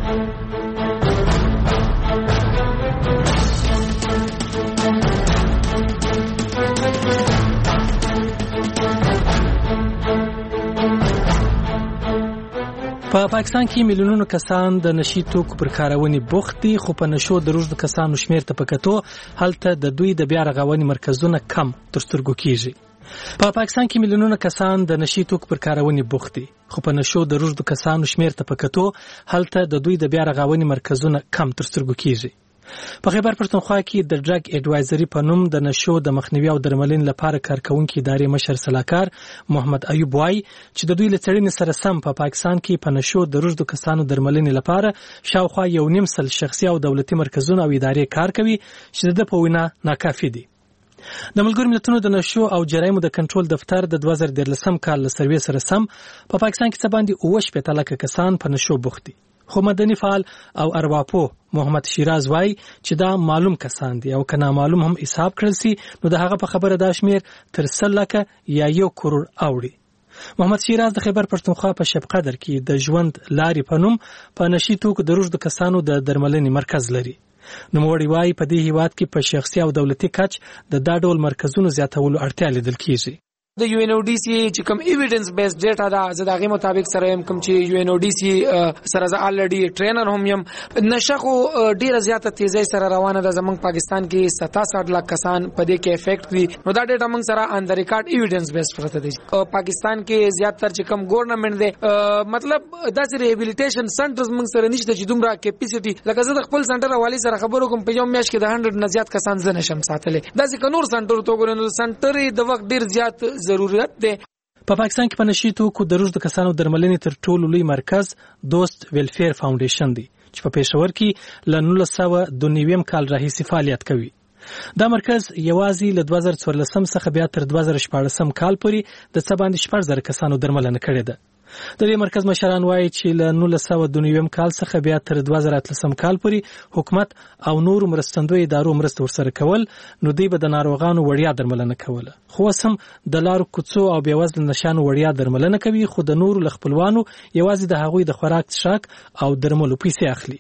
په پاکستان کې میلیونونو کسان د نشي توکو پر کارونې بوخت دي، خو په نشو د روږدو کسانو شمېر ته په کتو هلته د دوی د بیا رغونې مرکزونه کم تر سترګو کېږي. په پاکستان کې میلیونونو کسان د نشي توکو پر کارونې بوخت دي، خو په نشو د روږدو کسانو شمېر ته په کتو هلته د دوی د بیا رغونې مرکزونه کم تر سترګو کېږي. په خیبر پښتونخوا کې د ډرګ اډوایزري په نوم د نشو د مخنیوي او درملنې لپاره کارکونکي ادارې مشر سلاکار محمد ایوب وایي چې د دوی له څېړنې سره سم په پاکستان کې په نشو د روږدو کسانو درملنې لپاره شاوخوا 1.5 سل شخصي او دولتي مرکزونه او ادارې کار کوي چې د په وینا ناکافي دي. د ملګرو ملتونو د نشو او جرایمو د کنټرول دفتر د 2013 کال له سروې سره سم په پاکستان کې څه باندې 80 لکه کسان په نشو بوخت دي. خو مدني فعال او ارواپو محمد شیراز وایي چې دا معلوم کسان دي او که نامعلوم هم حساب کړل سي نو د هغه په خبره دا شمیر تر 100 لکه یا 1 کروڑ اوړي. محمد شیراز د خیبر پښتونخوا په شب قدر کې د ژوند لارې په نوم په نشي توکو د روږدو کسانو د درملنې مرکز لري. نوموړي وايي په دې هیواد کې په شخصي او دولتي کچ د دا ډول مرکزونو زیاتولو اړتیا لیدل کیږي. د یو ان او ډي سي چې کوم ایویډنس بیس ډیټا دا زداغي مطابق سره هم کوم چې یو ان او ډي سي سره ز الریډي ټرینر هم يم نشه خو ډیره زیاته تیزی سره روانه ده. زمونږ پاکستان کې 67 لک کسان په دې کې افیکټ دي. نو دا ډیټا موږ سره ان د ریکارډ ایویډنس بیس پرته دي. پاکستان کې زیاتره چې کوم ګورنمنت دی مطلب داسې ریهابیلیټیشن سنټرز موږ سره نشته چې دومره کیپاسټي لکه زه د خپل سنټر حواله سره خبرو کوم په یوم میاش کې د 100 نه زیات کسان زنه شم ساتلې. داسې کنور سنټر تو ګورنو سنټر د وخت ډیر زیات ضرورت دی. په پاکستان کې په نشي توکو د روزد کسانو درملنې تر ټولو لوی مرکز دوست ویلفیر فاونډیشن دی چې په پېښور کې ل 1992 کال راهیسې فعالیت کوي. دا مرکز یوازې له 2014 څخه بیا تر 2014 کال پورې د څه باندې 4000 کسانو درملنه کړې ده. د دې مرکز مشران وایي چې له 1992 کال څخه بیا تر 2013 کال پورې حکومت او نور مرستندوی ادارو مرسته ورسره کول، نو دوی به د ناروغانو وړیا درملنه کوله. خو هم د لارو کوڅو او بېوزله نشانو وړیا درملنه کوي، خو د نورو لخپلوانو یوازې د هغوی د خوراک څښاک او درملو پیسې اخلي.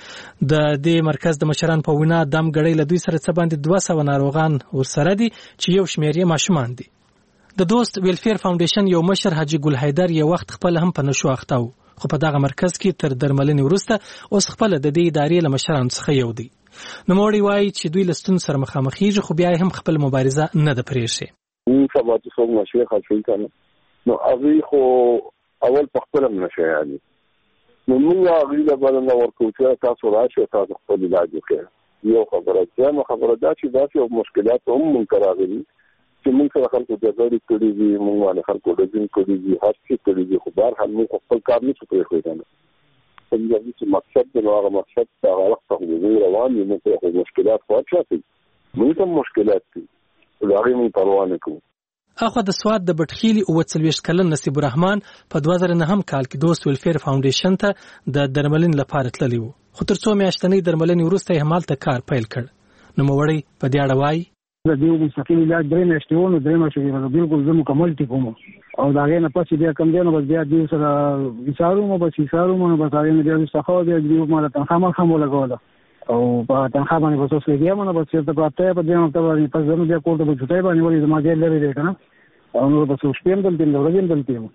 د دې مرکز د مشران په وینا دم غړي له دوی سره څه باندې 200 ناروغان ورسره دي چې یو شمېر یې ماشومان دي. د دوست ویلفیر فاونډیشن یو مشر حاجی ګل حیدر یو وخت خپل هم په نشو اخته و، خو په دغه مرکز کې تر درملنې وروسته اوس خپل د دې ادارې له مشرانو څخه یو دی. نوموړي وایي چې دوی له ستونزو سره مخامخېږي، خو بیا هم خپل مبارزه نه ده پرېښې. سبا چې څوک نشي حاصل کړي نو هغه خو اول په خپل نشي یعنی نو موږ هغه له باندې ورکو چې تاسو راشي تاسو خپل علاج وکړئ. یو خبره دا چې داسې مشکلات هم مونږ راغلي چې موږ سره خلکو د غړي کړي دي، موږ باندې خلکو د ځین کړي دي، هر څه کړي دي، خو بهر حال موږ خپل کار نه کوي خو دا نه څنګه چې مقصد د هغه مقصد هغه وخت څنګه روان دي. موږ ته مشکلات واچوي، موږ ته مشکلات دي، دا غوښمن پروا نه کوي. اخو د سواد د بټخیلی او 40 کلن نصیب الرحمن په 2009 کال کې دوست ویلفیر فاونډیشن ته د درملنې لپاره تللی و، خو تر څو میاشتنۍ درملنې وروسته یې همالته کار پیل کړ. نو موړی په دې اړه وایي د دې مستقیم علاج درې میاشتې ونه درې میاشتې بالکل زه مکمل ټیک وم او دا غي نه پاتې بیا کم دی نو بس بیا دې سره وسارو بس هغه نه بیا څخه دې مال تنخواه هم لګول او په تنخواه باندې په څه کې مونږ بس ته پاتې په دې نو ته په ځنو بیا کوټه په چټای باندې ولې ما دې لري دی کنه او نو بس شپږ دل دل ورځې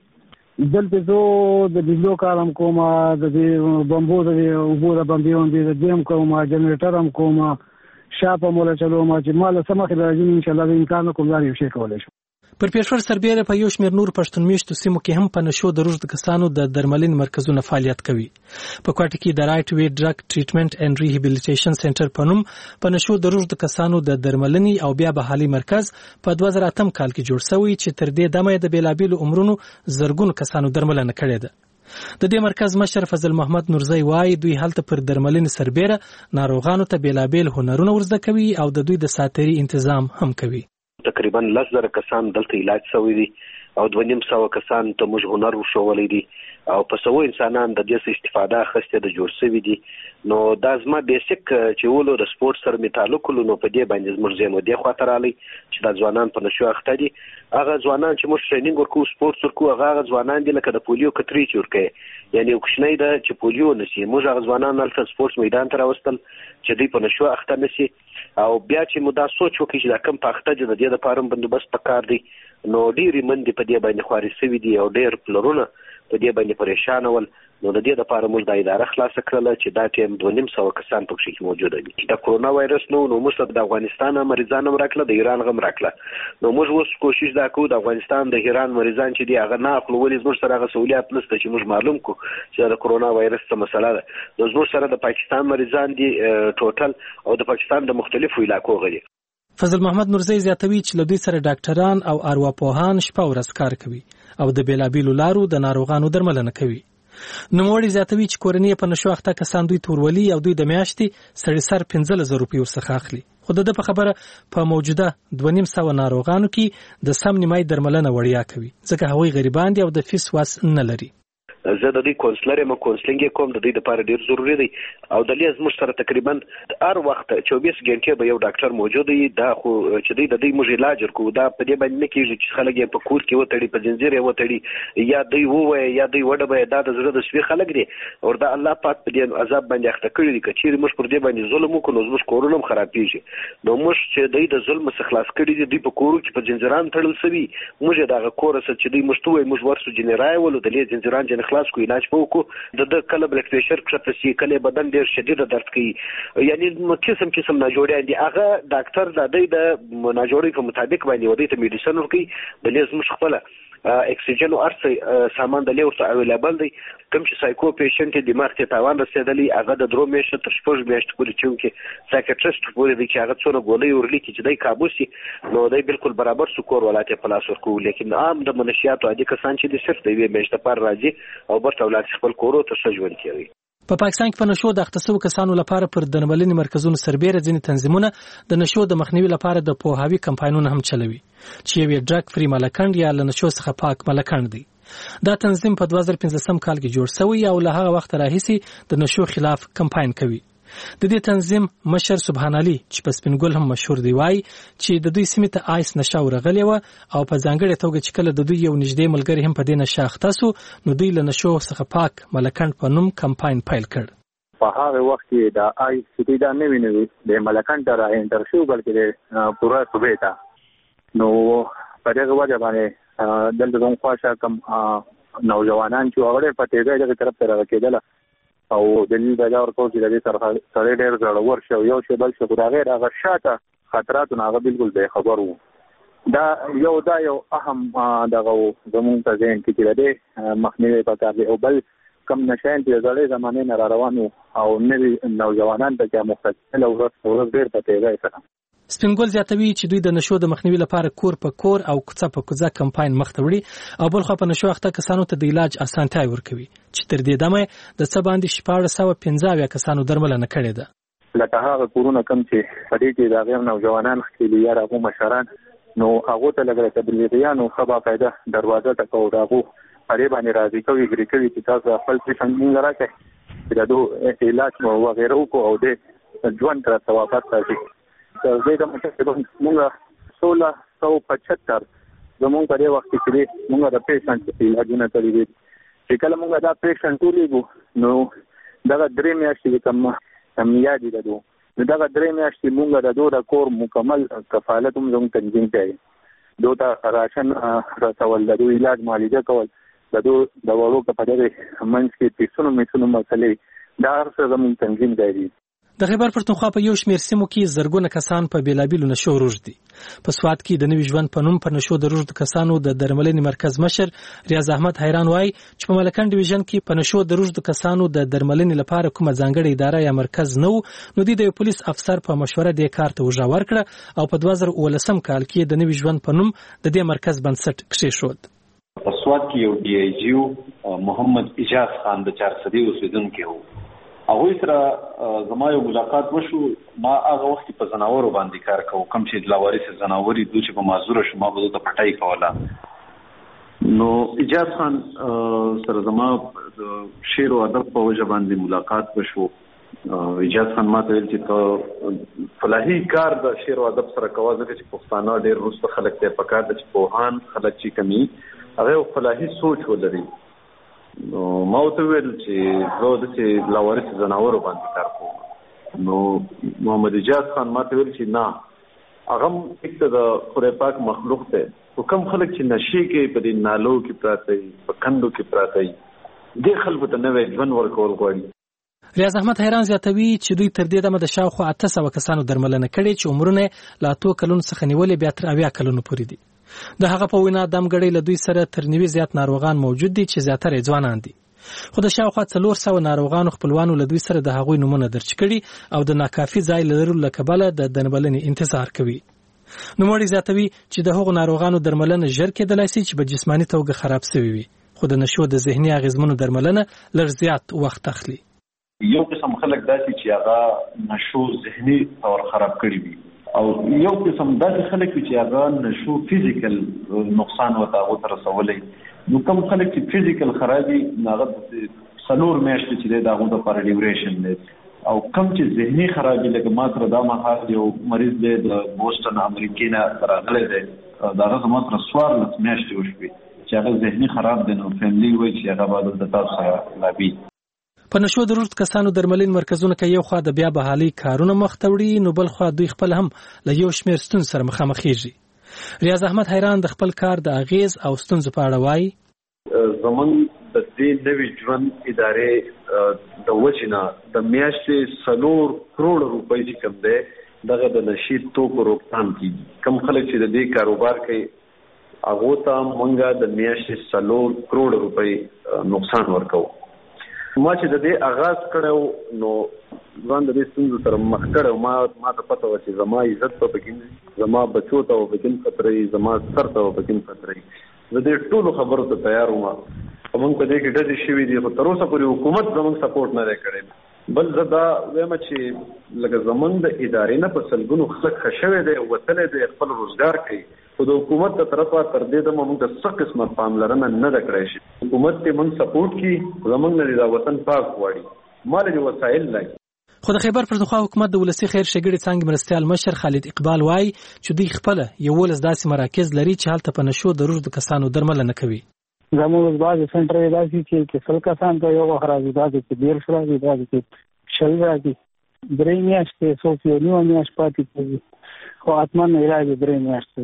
دلته زه د بجلو کارم کوم، د بمبو د وبو د بمبيون د دیم کوم، جنریټر هم کوم، شاپه مولا چلو ما چې مال سمخ راځي ان شاء الله د امکان کوم لري شي کولای شو. پر پېښور سربېره په یو شمېر نور پښتون میشتو سیمو کې هم په نشو د روزد کسانو د درملنې مرکزونه فعالیت کوي. په کوټه کې د رائټ وی ډرګ ټریټمنټ اینڈ ریهابیلیټیشن سنټر په نوم په نشو د روزد کسانو د درملنې او بیا بحالي مرکز په 2008 کال کې جوړ شوی چې تر دې دمه د بیلابیلو عمرونو زرګونو کسانو درملنه کړې ده. د دې مرکز مشر فضل محمد نورزی وایي دوی هلته پر درملنې سربېره ناروغانو ته بیلابیل هنرونه ورزده کوي او د دوی د ساتري تنظیم هم کوي. تقریبا 10,000 کسان دلته علاج شوی دي او 2,500 کسان ته موږ هنر وښولې دي او په سوو انسانان د دې استفاده اخیسته د جوړ شوی دي. نو دا زما بیسیک چې ولو د سپورت سره می تعلق لري، نو په دې باندې موږ زموږ د خاطر علي چې د ځوانان په نشو اخته دي. هغه ځوانان چې موږ ټریننګ ورکو سپورت ورکو هغه ځوانان دي لکه د پولیو کتري چورکې، یعنی یو کوچنی د چې پولیو نشي موږ هغه ځوانان د سپورت میدان ته راوستل چې دوی په نشو اخته نشي او بیا چې موږ دا سوچ وکړو چې دا کم په اخته د دې لپاره بندوبست پکار دی. نو ډېری مندي په دې باندې خواري سوي دي او ډېر پلرونه په دې باندې پریشان ول. نو د دې لپاره موږ د اداره خلاص کړل چې دا ټیم 2,500 کسان په کې موجود دي. د کورونا وایرس نو موږ د افغانستان مریضان هم راکړه، د ایران هم راکړه. نو موږ اوس کوشش دا کوو د افغانستان د ایران مریضان چې دی هغه نه اخلو، ولې زموږ سره هغه سہولیت نشته چې موږ معلوم کو چې د کورونا وایرس څه مسله ده. نو زموږ سره د پاکستان مریضان دي ټوټل او د پاکستان د مختلفو علاقو غړي. فضل محمد نورزی زیاتوي چې له دوی سره ډاکټران او ارواپوهان شپه ورځ کار کوي او د بیلابیلو لارو د ناروغانو درملنه کوي. نوموړي زیاتوي چې کورنۍ په نشو اخته کسان دوی تورولي او دوی د میاشتې سړي سر 15,000 روپۍ ورڅخه اخلي. خو د په خبره په موجوده 2,500 ناروغانو کې د سم نیمای درملنه وړیا کوي ځکه هغوی غریبان دي او د فیس واس نه لري. زه د دې کونسلر یم کونسلینګ کوم د دې لپاره ډیر ضروری دی او د لیز موږ سره تقریبا هر وخت 24 غنټې به یو ډاکټر موجود دی دا خو چې د دې موږ علاج ورکو دا په دې باندې نه کیږي چې خلک یې په کور کې وتړي په زنجیر یې وتړي یا دوی ووایي یا دوی وډه به دا د زړه د سوي خلک دي او دا الله پاک په دې عذاب باندې اخته کړی دی چې موږ پر دې باندې ظلم وکړو نو موږ کورونه خرابېږي نو موږ چې د ظلم څخه خلاص کړي دي په کورو کې په زنجیران تړل سوي موږ دا کور سره چې دوی مشتوي موږ ورسو جنرای ولو د دې زنجیران جن خلاص کو علاج وکړو د کله بلډ پريشر کښته سي کله بدن ډیر شدید درد کوي یعنی قسم نه جوړي دي هغه ډاکټر د دې د مناجوري په مطابق باندې ودی ته میډیسن ورکي د لیز مش خپل اکسیجن او ارث سامان د لیورته اویلیبل دی کوم چې سایکو پیشنټ دماغ ته تاوان رسیدلی هغه د درو میاشتو تر شپږ میاشتو پورې چې سایکیاټریست پورې د هغه څونه ګولې ورلیکي چې دای کابوسي نو دای بالکل برابر سکور ولاته پلاس ورکو لیکن عام د منشیات عادي کسان چې د صرف د وی میاشتې پر راځي او برته ولادت خپل کورو ته سجون کوي په پاکستان کې په نشو د اختصاصو کسانو لپاره پر د درملنې مرکزونو سربېره ځینې تنظیمونه د نشو د مخنیوي لپاره د پوهاوي کمپاینونه هم چلوي چې یو ډرګ فری ملکند یا له نشو څخه پاک ملکند دی دا تنظیم په 2015 کال کې جوړ شوی او له هغه وخت راهیسې د نشو خلاف کمپاین کوي د دې تنظیم مشر سبحان علي چې په سپینګل هم مشهور دی وای چې د دوی سیمه ته آیس نشه ورغلی و او په ځانګړي توګه چې کله د دوی یو نږدې ملګری هم په دې نشه اخته سو نو دوی له نشو څخه پاک ملکند په نوم کمپاین پیل کړ په هغه وخت کې د آیس چې دا نه ویني د ملکند را انټر شو بلکې د پورا صوبې ته نو په دغه وجه باندې دلته کوم خاصه کم نوجوانان چې هغه په تیزه طرف ته راکېدل او دلیل دا ورکو چې د دې سره ډېر زړور شو یو شی بل شي دا غیر هغه شاته خطراتونه هغه بالکل به خبر وو دا یو اهم دغه زموږ ته ځین کې د مخنیوي پکار دی او بل کم نشین چې زړې زمانه نه روانو او نوی نوجوانان ته مختلف ورځ ډېر پته سره سپینګل زیاتوي چې دوی د نشو د مخنیوي لپاره کور په کور او کوڅه په کوڅه کمپاین مخته وړي او بل خو په نشو اخته کسانو ته د علاج اسانتیا ورکوي چې تر دې دمه د څه باندې 1415 کسانو درملنه کړې ده لکه هغه کورونه کم چې په دې کې دا غیر نوجوانان خېلی یا هغه مشران نو هغه ته لګره تبلیغیانو خبره پیدا دروازه ته کوو هغه پرې باندې راځي کوي ګری کوي چې تاسو خپل څنګه راکې چې دا دوه علاج او وغیرہ کو او د ژوند تر توافق راځي زه د مشکل موږ 1675 زموږ په دې وخت کې موږ د پیشنټ په علاجونه کړی دي چې کله موږ دا پیشنټ ولېګو نو دا درې میاشتې کم یادې ده نو دا درې میاشتې موږ د دوه کور مکمل کفالت هم زموږ تنظیم کړي دوه راشن رسول د علاج معالجه کول د دوه د وړو په دې منځ کې پیسونو مسلې دا هر زموږ تنظیم دی د خیبر پښتونخوا په یو شمېر سیمو کې زرګونه کسان په بیلابیلو نشو روږ دي په سواد کې د نوي ژوند په نوم په نشو د روږ کسانو د درملنې مرکز مشر ریاض احمد حیران وای چې په ملکند ډیویژن کې په نشو د روږ کسانو د درملنې لپاره کومه ځانګړې اداره یا مرکز نو د پولیس افسر په مشوره د کار ته وژاور کړ او په 2013 کال کې د نوي ژوند په نوم د دې مرکز بنسټ کېښود په سواد کې یو ډي آی جی محمد اجاز خان د 400 اوسیدونکو وو هغه سره زما یو ملاقات وشو ما هغه وخت په زناورو باندې کار کوم کوم چې لاوارث زناوري دوی چې په معذور شو ما به ته پټای کوله نو اجاز خان سره زما شعر او ادب په وجه باندې ملاقات وشو اجاز خان ما ته ویل چې فلاحي کار د شعر او ادب سره کوي ځکه چې پښتانه ډېر روسته خلک ته پکار د پوهان خلک چې کمی هغه فلاحي سوچ ولري نو ما ته ویل چې زه د لاوارث زناورو باندې کار کوم نو محمد اجاز خان ما ته ویل چې نه هغه یک د خدای پاک مخلوق ته کوم خلک چې نشي کې په دې نالو کې پراته په کندو کې پراته دي خلکو ته نوې ژوند ورکول غواړي ریاض احمد حیران زیاتوي چې دوی تر دې دمه د شاوخوا 800 کسانو درملنه کړې چې عمرونه لا 2 کلونو څخه نیولې بیا تر 80 کلونو پورې دي د هغه په وینا دمګړی له دوی سره تر 90 زیات ناروغان موجود دي چې زیاتره ځوانان دي خو د شاوخوا 400 ناروغانو خپلوانو له دوی سره د هغوی نمونه درج کړي او د ناکافي ځای لرلو له کبله د درملنې انتظار کوي نوموړي زیاتوي چې د هغو ناروغانو درملنه ژر کېدلای شي چې په جسماني توګه خراب شوي وي خو د نشو د ذهني اغېزمنو درملنه لږ زیات وخت اخلي یو قسم خلک داسې چې هغه نشو ذهني تور خراب کړي وي او یو قسم داسې خلک چې هغه نشو فزیکل نقصان وته او تر رسولې نو کوم خلک چې فزیکل خرابي ناغه 4 میاشتې چې دا غوډه پر ډیوریشن دی او کوم چې ذهني خرابي لکه ماتره دا مهال یو مریض دی د بوسټن امریکا نه راغلی دی دا هغه ماتره 14 میاشتې وشوي چې هغه ذهني خراب دی نو فیملی وایي چې هغه باید د تاسو سره لابي په نشو د رشد کسانو درملین مرکزونه کې یو خوا د بیا بحالي کارونه مخ ته وړي نو بل خوا دوی خپل هم له یو شمېر ستونزو سره مخامخ کیږي. ریاض احمد حیران د خپل کار د اغیز او ستونزو په اړه وایي زمون د دې نوې ژوند ادارې د وجنه د میاشتې 4 کروڑ روپۍ چې کوم ده دغه د نشي توکو روکثام کیږي. کم خلک چې د دې کاروبار کوي هغه ته مونږه د میاشتې 4 کروڑ روپۍ نقصان ورکو. ما چې د دې آغاز کړو نو ځان د دې ستونزو سره مخ کړو ما ته پته و چې زما عزت په پکې زما بچو ته په پکې خطرې زما سر ته په پکې خطرې زه دې ټولو خبرو ته تیار وم. موږ په دې کې ډېر شي وی دي خو تر اوسه پورې حکومت زموږ سپورټ نه کړي. بل زدا وایم چې لکه زموږ د ادارې نه په سلګونو خلک خښوي دي او وتل دي خپل روزګار کوي خو د حکومت تر طرفه تر دې د موږ د څه قسمه پاملرنه نه ده کړې شي. حکومت ته موږ سپورټ کی زموږ نه د وطن پاک وړي مال دي وسایل لګي. خو د خیبر پښتونخوا حکومت د ولسی خیر شګړې څنګه مرستيال مشر خالد اقبال وای چې دوی خپل یو ولس داسې مراکز لري چې هلته په نشو د رشد کسانو درملنه کوي. زموږ بعض سنټر داسې چې څل کسان ته یو خرابې داسې چې ډیر شراوي داسې شل راځي درې میاشتې سوفیونیو میاشت پاتې کیږي خو اتمن علاج درې میاشتې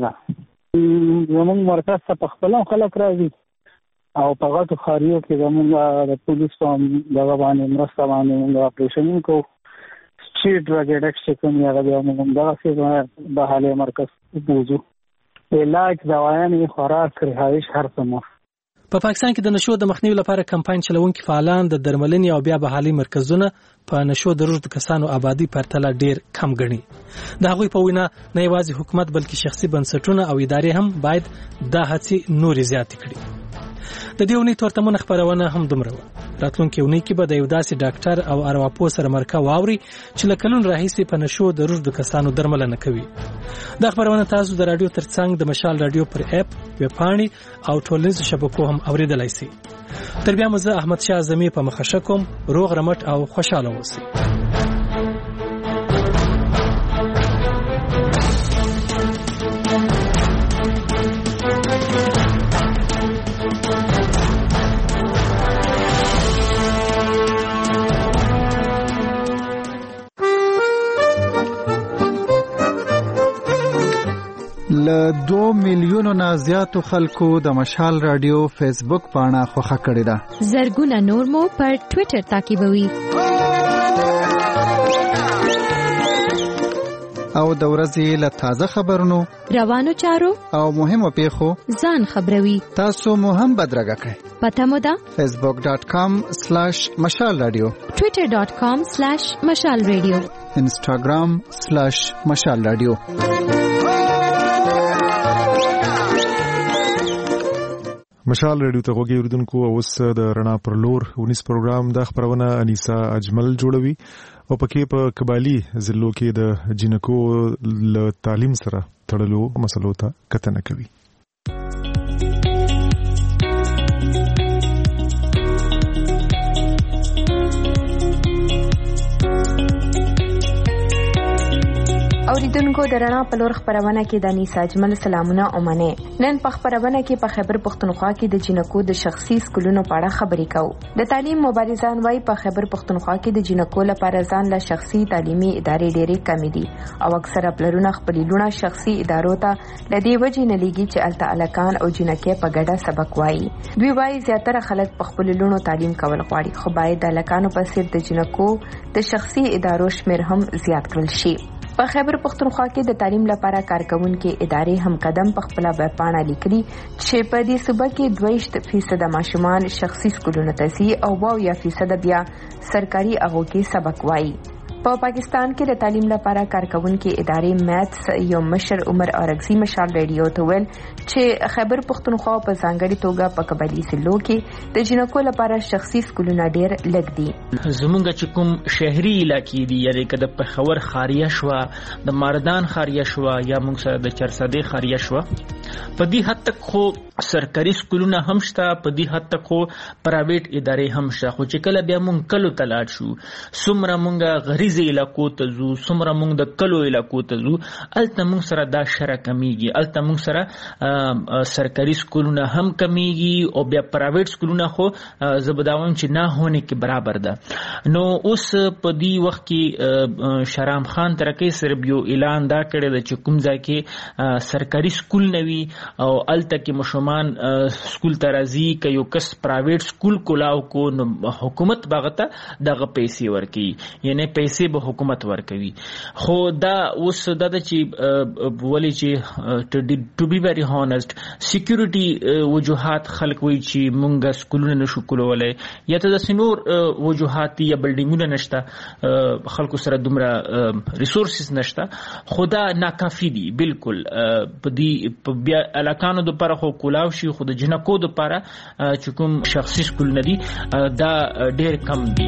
ده. زموږ مرکز ته په خپل خلک راځي او په غټو خاریو کې زموږ د پولیس هم دغه باندې مرسته باندې د اپریشن کو سټریټ ډرګ اډکشن کوم یا د موږ دغه د حاله مرکز بوزو علاج دوايان خوراک رهایش هر څه. په پاکستان کې د نشو د مخنیوي لپاره کمپاین چلونکي فعالان د درملنې او بیا بحالي مرکزونه په نشو د رشد کسانو آبادی پرتله ډیر کم ګڼي. د هغوی په وینا نه یوازې حکومت بلکې شخصي بنسټونه او ادارې هم باید دا هڅې نورې زیاتې کړي. د دې اونۍ تورتمونه خبرونه هم دومره وه. راتلونکي اونۍ کې به د یو داسې ډاکټر او ارواپوه سره مرکه واوري چې له کلونو راهیسې په نشو د رشد کسانو درملنه کوي. دا خبرونه تاسو د رادیو ترڅنګ د مشال رادیو پر اپ ویبپاڼې او ټولنیزو شبکو هم اوریدلای شئ. تر بیا مزه احمد شاه اعظمي په مخه کوم. روغ رمټ او خوشاله اوسئ. له 2 میلیونو نه زیاتو خلکو د مشال رادیو فیسبوک پاڼه خوښه کړې ده. زرګونه نور مو پر ټوئیټر تعقیبوي. او د ورځې له تازه خبرونو روانو چارو او مهمو پیښو ځان خبروي. تاسو مو هم بدرګه کړئ. پته مو ده facebook.com/mashalradio twitter.com/mashalradio instagram/mashalradio. مشال رادیو ته غوږی اوریدونکو اوس د رڼا پر لور 19 پروګرام د خبرونه انیسا اجمل جوړوي او پکې په قبالي ضلعو کې د جنکو له تعلیم سره تړلو مسلو ته کتنه کوي. اوریدونکو د رڼا په لور خبرونه کې د انیسا اجمل سلامونه اومنه. نن په خبرونه کې په خیبر پښتونخوا کې د جنکو د شخصي سکولونو په اړه خبرې کوو. د تعلیم مبارزان وايي په خیبر پښتونخوا کې د جنکو لپاره ځان له شخصي تعلیمي ادارې ډېرې کمې دي او اکثره پلرونه خپل لونه شخصي ادارو ته لدی وجې نه لګي چې الته الکان او جنکې په ګډه سبق وایي. دوی وايي زیاتره خلک په خپل لونو تعلیم کول غواړي خو باید د الکانو په څیر د جنکو د شخصي ادارو شمیر هم زیات کړل شي. په خیبر پښتونخوا کې د تعلیم لپاره کارکونکو ادارې هم قدم په خپل ویبپاڼه لیکلي چې په دې صوبه کې 22% ماشومان شخصي سکولونو ته ځي او 22% بیا سرکاري هغو کې سبق وایي. په پاکستان کې د تعلیم لپاره کارکونکو ادارې میتھس یو مشر عمر اورغزي مشال ریډیو ته ویل چې خیبر پختونخوا په ځانګړي توګه په قبایلی ضلعو کې د جنکو لپاره شخصي سکولونه ډېر لږ دي. زمونږ چې کوم شهري علاقې دي یعنی که د پېښور خاریه شوه، د ماردان خاریه شوه یا موږ سره د چرسدې خاریه شوه، په دې حد تک خو سرکاري سکولونه هم شته، په دې حد تک خو پرایویټ ادارې هم شته. خو چې کله بیا موږ کلو ته لاړ شو، څومره موږ غریزي علاقو ته ځو، څومره موږ د کلو علاقو ته ځو، هلته موږ سره دا شره کمیږي. هلته موږ سره سرکاري سکولونه هم کمیږي او بیا پرایویټ سکولونه خو زه به دا وایم چې نه هونه کې برابر ده. نو اوس په دې وخت کې شرام خان ترکي صرف یو اعلان دا کړی دی چې کوم ځای کې سرکاري سکول نه وي او هلته کې ماشومان سکول ته راځي، که یو کس پرایویټ سکول کولاو کو نو حکومت به ته دغه پیسې ورکوي، یعنی پیسې به حکومت ورکوي. خو دا اوس دا چې ولې چې ټو بی ویری هانست سکیورټي وجوهات خلک وایي چې مونږ سکولونه نشو کولای، یا ته د سنور وجوهات یا بلډینګونه نشته، خلکو سره دومره ریسورسز نشته. خدا ناکافي دي بالکل. په دې بیا علاقانو د لپاره خو کولاو شي، خو د جنکو د لپاره چې کوم شخصي سکول نه دي دا ډېر کم دي.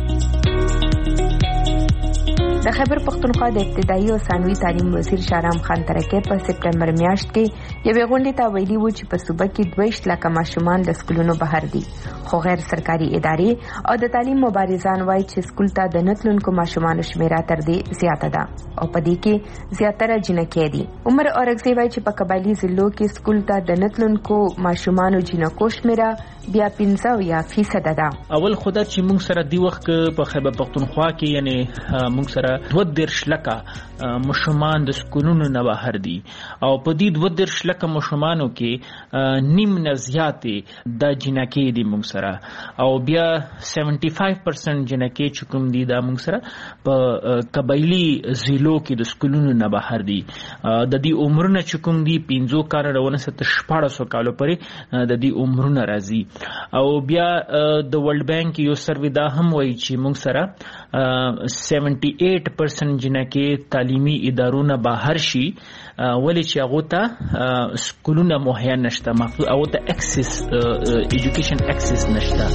د خیبر پختونخوا د ابتدایي او ثانوي تعلیم وزیر شارام خان ترکي په سپټمبر میاشت کې یوې غونډې ته ویلي و چې په صوبه کې 22 لکه ماشومان د سکولونو بهر دي، خو غیر سرکاري ادارې او د تعلیم مبارزان وایي چې سکول ته د نتلونکو ماشومانو شمیره تر دې زیاته ده او په دې کې زیاتره جنکې دي. عمر اورغزي وایي چې په قبایلی ضلعو کې سکول ته د نتلونکو ماشومانو جنکو شمیره بیا 50% ده. اول خدا چې موږ سره دی وخت په خیبر پختونخوا کې یعنی موږ سره 22 لکه ماشومان د سکولونو نه بهر دي او په دې 22 لکه ماشومانو کې نیم نه زیاتې د جنکې دي موږ سره، او بیا 75% جنکې چې کوم دي دا موږ سره په قبایلی ضلعو کې د سکولونو نه بهر دي. د دې عمرونه چې کوم دي 15 کال راونه ست 1400 کالو پورې د دې عمرونه راځي. او بیا د ورلد بانک یو سروې دا هم وایي چې موږ سره 78% جنکې تعلیمي ادارونه بهر شي، ولې چې هغه ته سکولونه مهیا نشته، مخصوص هغه ته اکسس ایجوکیشن اکسس نشته.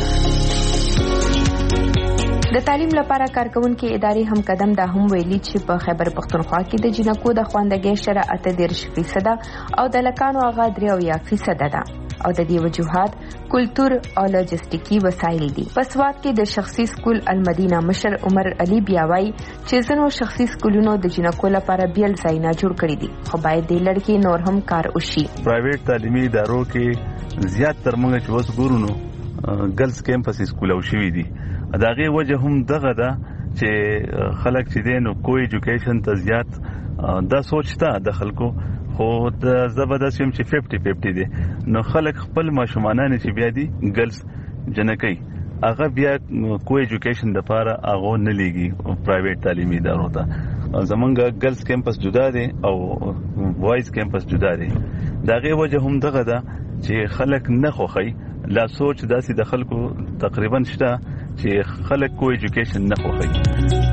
د تعلیم لپاره کارکونکو ادارې هم قدم دا هم ویلي چې په خیبر پختونخوا کې د جنکو د خواندګۍ شرح 38% او د لکانو هغه 83% ده او د دې وجوهات کلتور او لوجستیکي وسایل دي. په سوات کې د شخصي سکول المدینه مشر عمر علي بیاوي چې زنو شخصي سکولونو د جنکو لپاره بیل ځایونه جوړ کړي دي، خو باید د لړکی نور هم کار وشي. پرایویټ تعلیمي ادارو کې زیات تر موږ چې وس ګورونو ګرلز کیمپس سکول او شوي دي. داغه وجه هم دغه ده چې خلک چې دین کو ایجوکیشن ته زیات دا سوچتا د خلکو، خو د زبردست هم چې 50-50 دي. نو خلک خپل ماشومانان چې بیا دي ګرلز جنکې هغه بیا کو ایجوکیشن د لپاره هغه نه لګي پرایویټ تعلیمي ادارو ته. زمونږ ګرلز کیمپس جدا دي او بوایز کیمپس جدا دي. داغه وجه هم دغه ده چې خلک نه خوخي، لا سوچ داسې د خلکو تقریبا شته چې خلک کو ایجوکیشن نه خوخي.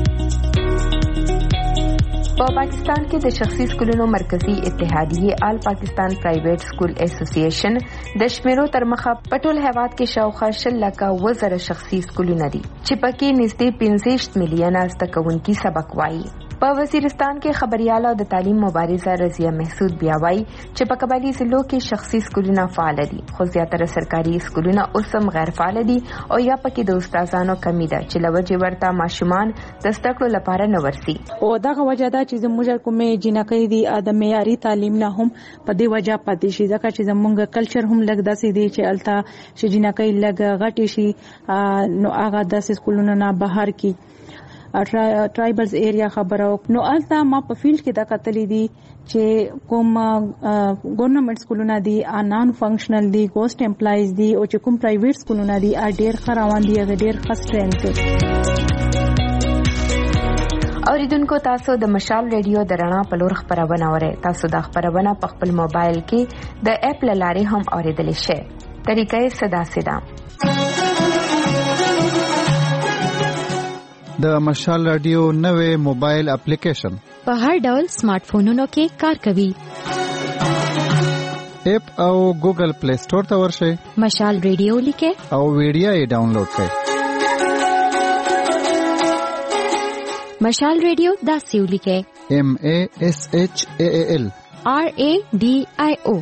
په پاکستان کې د شخصي سکولونو مرکزی اتحادیه آل پاکستان پرایویټ سکول اسوسییشن د شمیرو تر مخه په ټول هیواد کې شاوخوا 10 لکه وزره شخصي سکولونه دي چې پکې نږدې 65 میلیونه زده کوونکي سبق وایي. په وزیرستان کې خبرياله د تعلیم مبارزه رضیه محسود بیاوي چې په قبایلی ضلعو کې شخصي سکولونه فعال دي، خو زیاتره سرکاري سکولونه اوس هم غیر فعال دي او یا پکې د استادانو کمی ده چې لوجه ورته ماشومان د زده کړو لپاره نه ورسي. او دغه وجه دا چې زموږ کومې جنکې دي د معیاري تعلیم نه هم په دې وجه پاتې شي، ځکه چې زموږ کلچر هم لګ داسې دی چې الته چې جنکې لګ غټي شي نو هغه داسې سکولونه نه بهر کی ټرایبلز ایریا خبرو. نو الته ما په فیلډ کې دا کتلې دي چې کوم ګورنمنت سکولونه دي نان فنکشنل دي، ګوست امپلایز دي، او چې کوم پرایویټ سکولونه دي ډېر خروان دي، ډېر خسترین دي. اوریدونکو تاسو د مشال ریډیو د رڼا په لور خبرونه اورئ. تاسو د خبرونه په خپل موبایل کې د اپ لارې هم اوریدلی شئ. طریقې ساده د مشال رادیو نوې موبایل اپلیکیشن په هر ډول سمارټ فونونو کې کار کوي. اپ او ګوګل پلی سٹور ته ورشئ، مشال ریډیو لیکه او ویډیو یې ډاونلوډ کړئ. مشال ریډیو داسې ولیکه MASHAAL RADIO.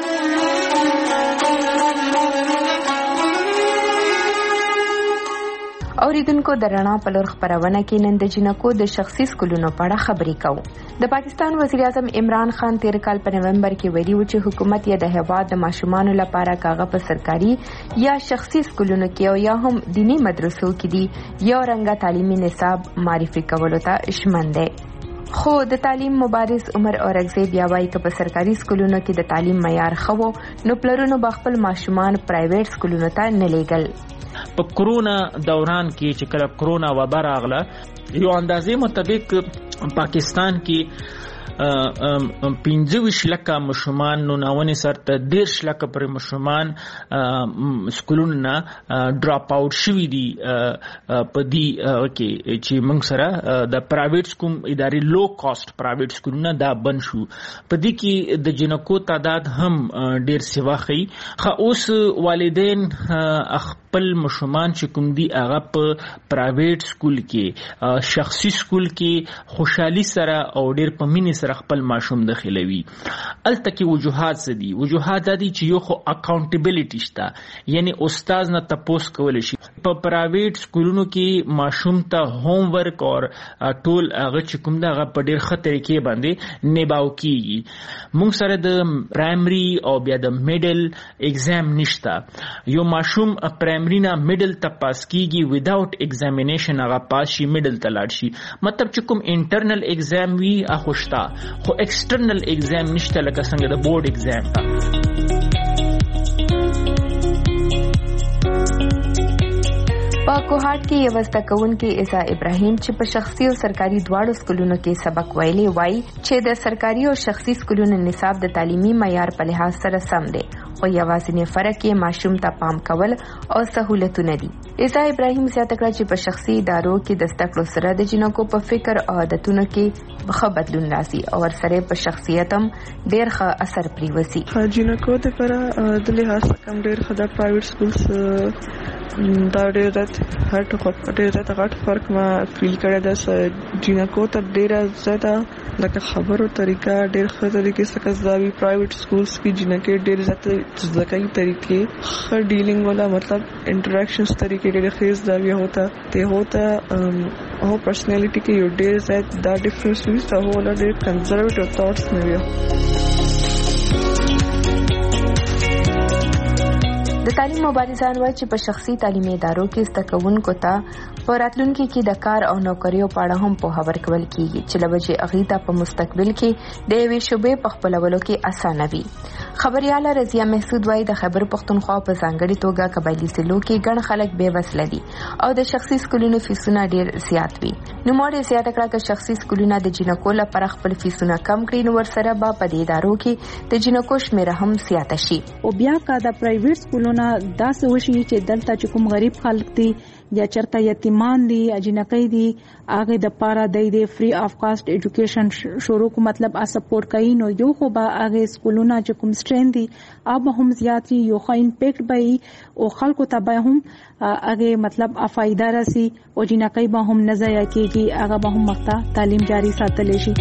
اوریدونکو د رڼا په لور خبرونه کې نن د جنکو د شخصي سکولونو په اړه خبرې کوو. د پاکستان وزیر اعظم عمران خان تیر کال په نومبر کې ویلي و چې حکومت یې د هیواد د ماشومانو لپاره کاغه په سرکاري یا شخصي سکولونو کې او یا هم دینی مدرسو کې دي یو رنګه تعلیمي نصاب معرفي کولو ته شمن دی. خو د تعلیم مبارز عمر اورنګزیب بیا وایي چې په سرکاري سکولونو کې د تعلیم معیار ښه و نو پلرونو به خپل ماشومان پرایویټ سکولونو ته نه لیږل. په کرونا دوران کې چې کله کرونا وبا راغله یو اندازې مطابق پاکستان کې 25 لکه ماشومان نو ناونې سره 10 لکه پر ماشومان سکولونو نه ډراپ آوټ شوي دي په دې کې چې موږ سره د پرایویټ سکول ادارې لو کاست پرایویټ سکولونه دا بند شو. په دې کې د جنکو تعداد هم ډیر سیواخی. خو اوس والدین خپل ماشومان چې کوم دي هغه په پرایویټ سکول کې شخصي سکول کې خوشحالي سره او ډیر په مینې سره خپل ماشوم داخلوي. الته کې وجوهات څه دي؟ وجوهات دي چې یو خو اکاونټیبلیټی شته، یعنی استاد نه تپوس کول شي. په پرایویټ سکولونو کې ماشوم ته هوم ورک او ټول هغه چې کوم دا په ډیر خطر کې باندې نباو کیږي. موږ سره د پرایمري او بیا د میډل ایگزام نشته. یو ماشوم پرایمري نه میډل ته پاس کیږي وداوت ایگزامینیشن، هغه پاس شي میډل ته لاړ شي. مطلب چې کوم انټرنل ایگزام وی اخوشتا خو ایکسټرنل ایگزام نشته لکه څنګه د بورډ ایگزام تا. په کوهاټ کې یو زده کوونکی عیسی ابراهیم چې په شخصي او سرکاري دواړو سکولونو کې سبق ویلي وایي چې د سرکاري او شخصي سکولونو نصاب د تعلیمي معیار په لحاظ سره سم دی، خو یوازینی فرق یې ماشوم ته پام کول او سہولتونه دي. عیسی ابراهیم زیاته کړه چې په شخصي ادارو کې د زده کړو سره د جنکو په فکر او عادتونو کې ښه بدلون راځي او ورسره په شخصیت هم ډېر ښه اثر پریوزي. جنکو د پر د لحاظ کم ډېر خدای پرایویټ سکولز دا ډېر غټ فرق ما فیل کړی دا جنکو ته ډېر زیاته لکه خبرو طریقه ډېر ښه طریقې څخه زداوي. پرایویټ سکولز کې جنکې ډېر زیاته ځکهي طریقې ښه ډیلینګ والا مطلب انټریکشنز طریقې ډېر ښه زداوي ہوتا او پرسنالټي کې یو ډېر زیات دا ډیفرنس وي ته ولا ډېر کنزرویټیو تھاټس نه وي. د تعلیم مبارزان وایي چې په شخصي تعلیمي ادارو کې زده کوونکو ته په راتلونکي کې د کار او نوکریو په اړه هم پوهه ورکول کیږي چې لوجه هغه ته په مستقبل کې د یوې شوبې په خپلولو کې اسانه وي. خبرياله رضیا محسود وایي د خیبر پښتونخوا په ځانګړي توګه قبایلی سلو کې ګڼ خلک بے وسله دي او د شخصي سکولونو فیسونه ډیر زیات وي. نو موري زیاته کړه چې شخصي سکولونه د جنکو لپاره خپل فیسونه کم کړي نو ورسره به په دې ادارو کې د جنکو شمیر هم زیات شي. او بیا کا د پرایویټ سکولونه داسې وشي چې دلته چې کوم غریب خلک دي یا چرته یتیمان دي اجنکۍ دي هغه د پاره د فری اف کاست ایجوکیشن شروع کو مطلب سپورټ کوي نو یو خو به هغه سکولونه چې کوم سټرین دي اب هم زیاتی یو ښه امپیکټ به او خلکو ته به هم هغه مطلب افایده راسي او جنکۍ به هم نه ځای کېږي هغه به هم مخته تعلیم جاری ساتل شي.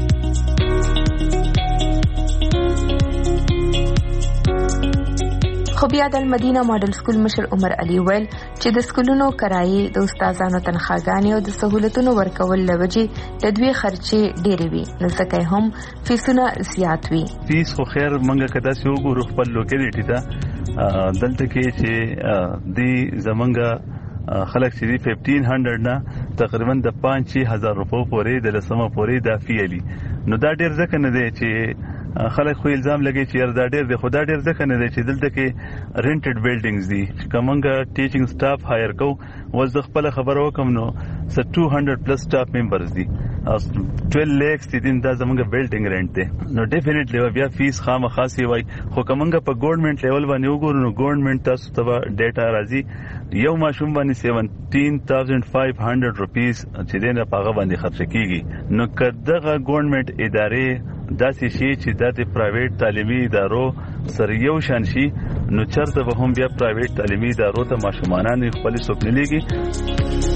خو بیا د مدینه ماډل سکول مشر عمر علي ویل چې د سکولونو کرایي د استادانو تنخواګانې او د سہولتونو ورکول لوجه د دوی خرچې ډېرې وي نو ځکه هم فیسونه زیات وي. فیس خو خیر منګه کدا سی وګورو خپل لوکیلیټی ته دلته کې چې دی زمونږه خلک چې 1500 نه تقریبا د 5000 روپو پورې د لسمه پورې د فی علي نو دا ډیر ځکه نه دی چې خلک خو الزام لګي چې دا ډېر دی، خو دا ډېر ځکه نه دی چې دلته کې رینټډ بلډینګز دي. کومنګ ټیچینګ سټاف هایر کو وز د خپل خبرو کوم نو 200 پلس سټاف ممبرز دي او 12 lakhs دي دا زمونږ بلډینګ رینټ دی. نو ډیفینیټلی بیا فیس خامخاسي وای، خو کومنګ په ګورنمنت لیول باندې وګورو نو ګورنمنت تاسو ته ډیټا راځي یو ماشوم باندې 17,500 روپیز چې دینه پاغه باندې خرچ کیږي. نو کداغه ګورنمنت ادارې داسې شي چې د پرایویټ تعلیمي ادارو سره یو شان شي نو چرته به هم بیا پرایویټ تعلیمي ادارو ته ماشومان خپل سوق نه لګي.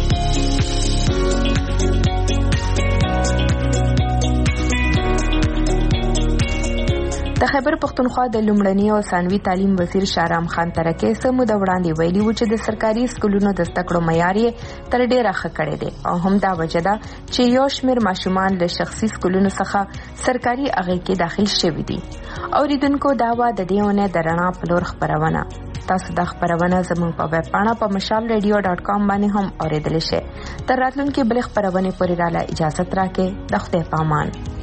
د خیبر پختونخوا د لومړني او ثانوي تعلیم وزیر شارام خان ترکه سمو د وړاندې ویلي و چې د سرکاري سکولونو د زده معیار یې تر ډیره ښه کړی دی او هم دا وجه ده چې یو شمېر ماشومان له شخصي سکولونو څخه سرکاري هغې کې داخل شوي دي. اوریدونکو دا وه د دې اونۍ د رڼا په لور خپرونه. تاسو دا خپرونه زموږ په ویب پاڼه په mashalradio.com باندې هم اوریدلی شئ. تر راتلونکي بلې خپرونې پورې راله اجازت راکړئ. د خدای په امان.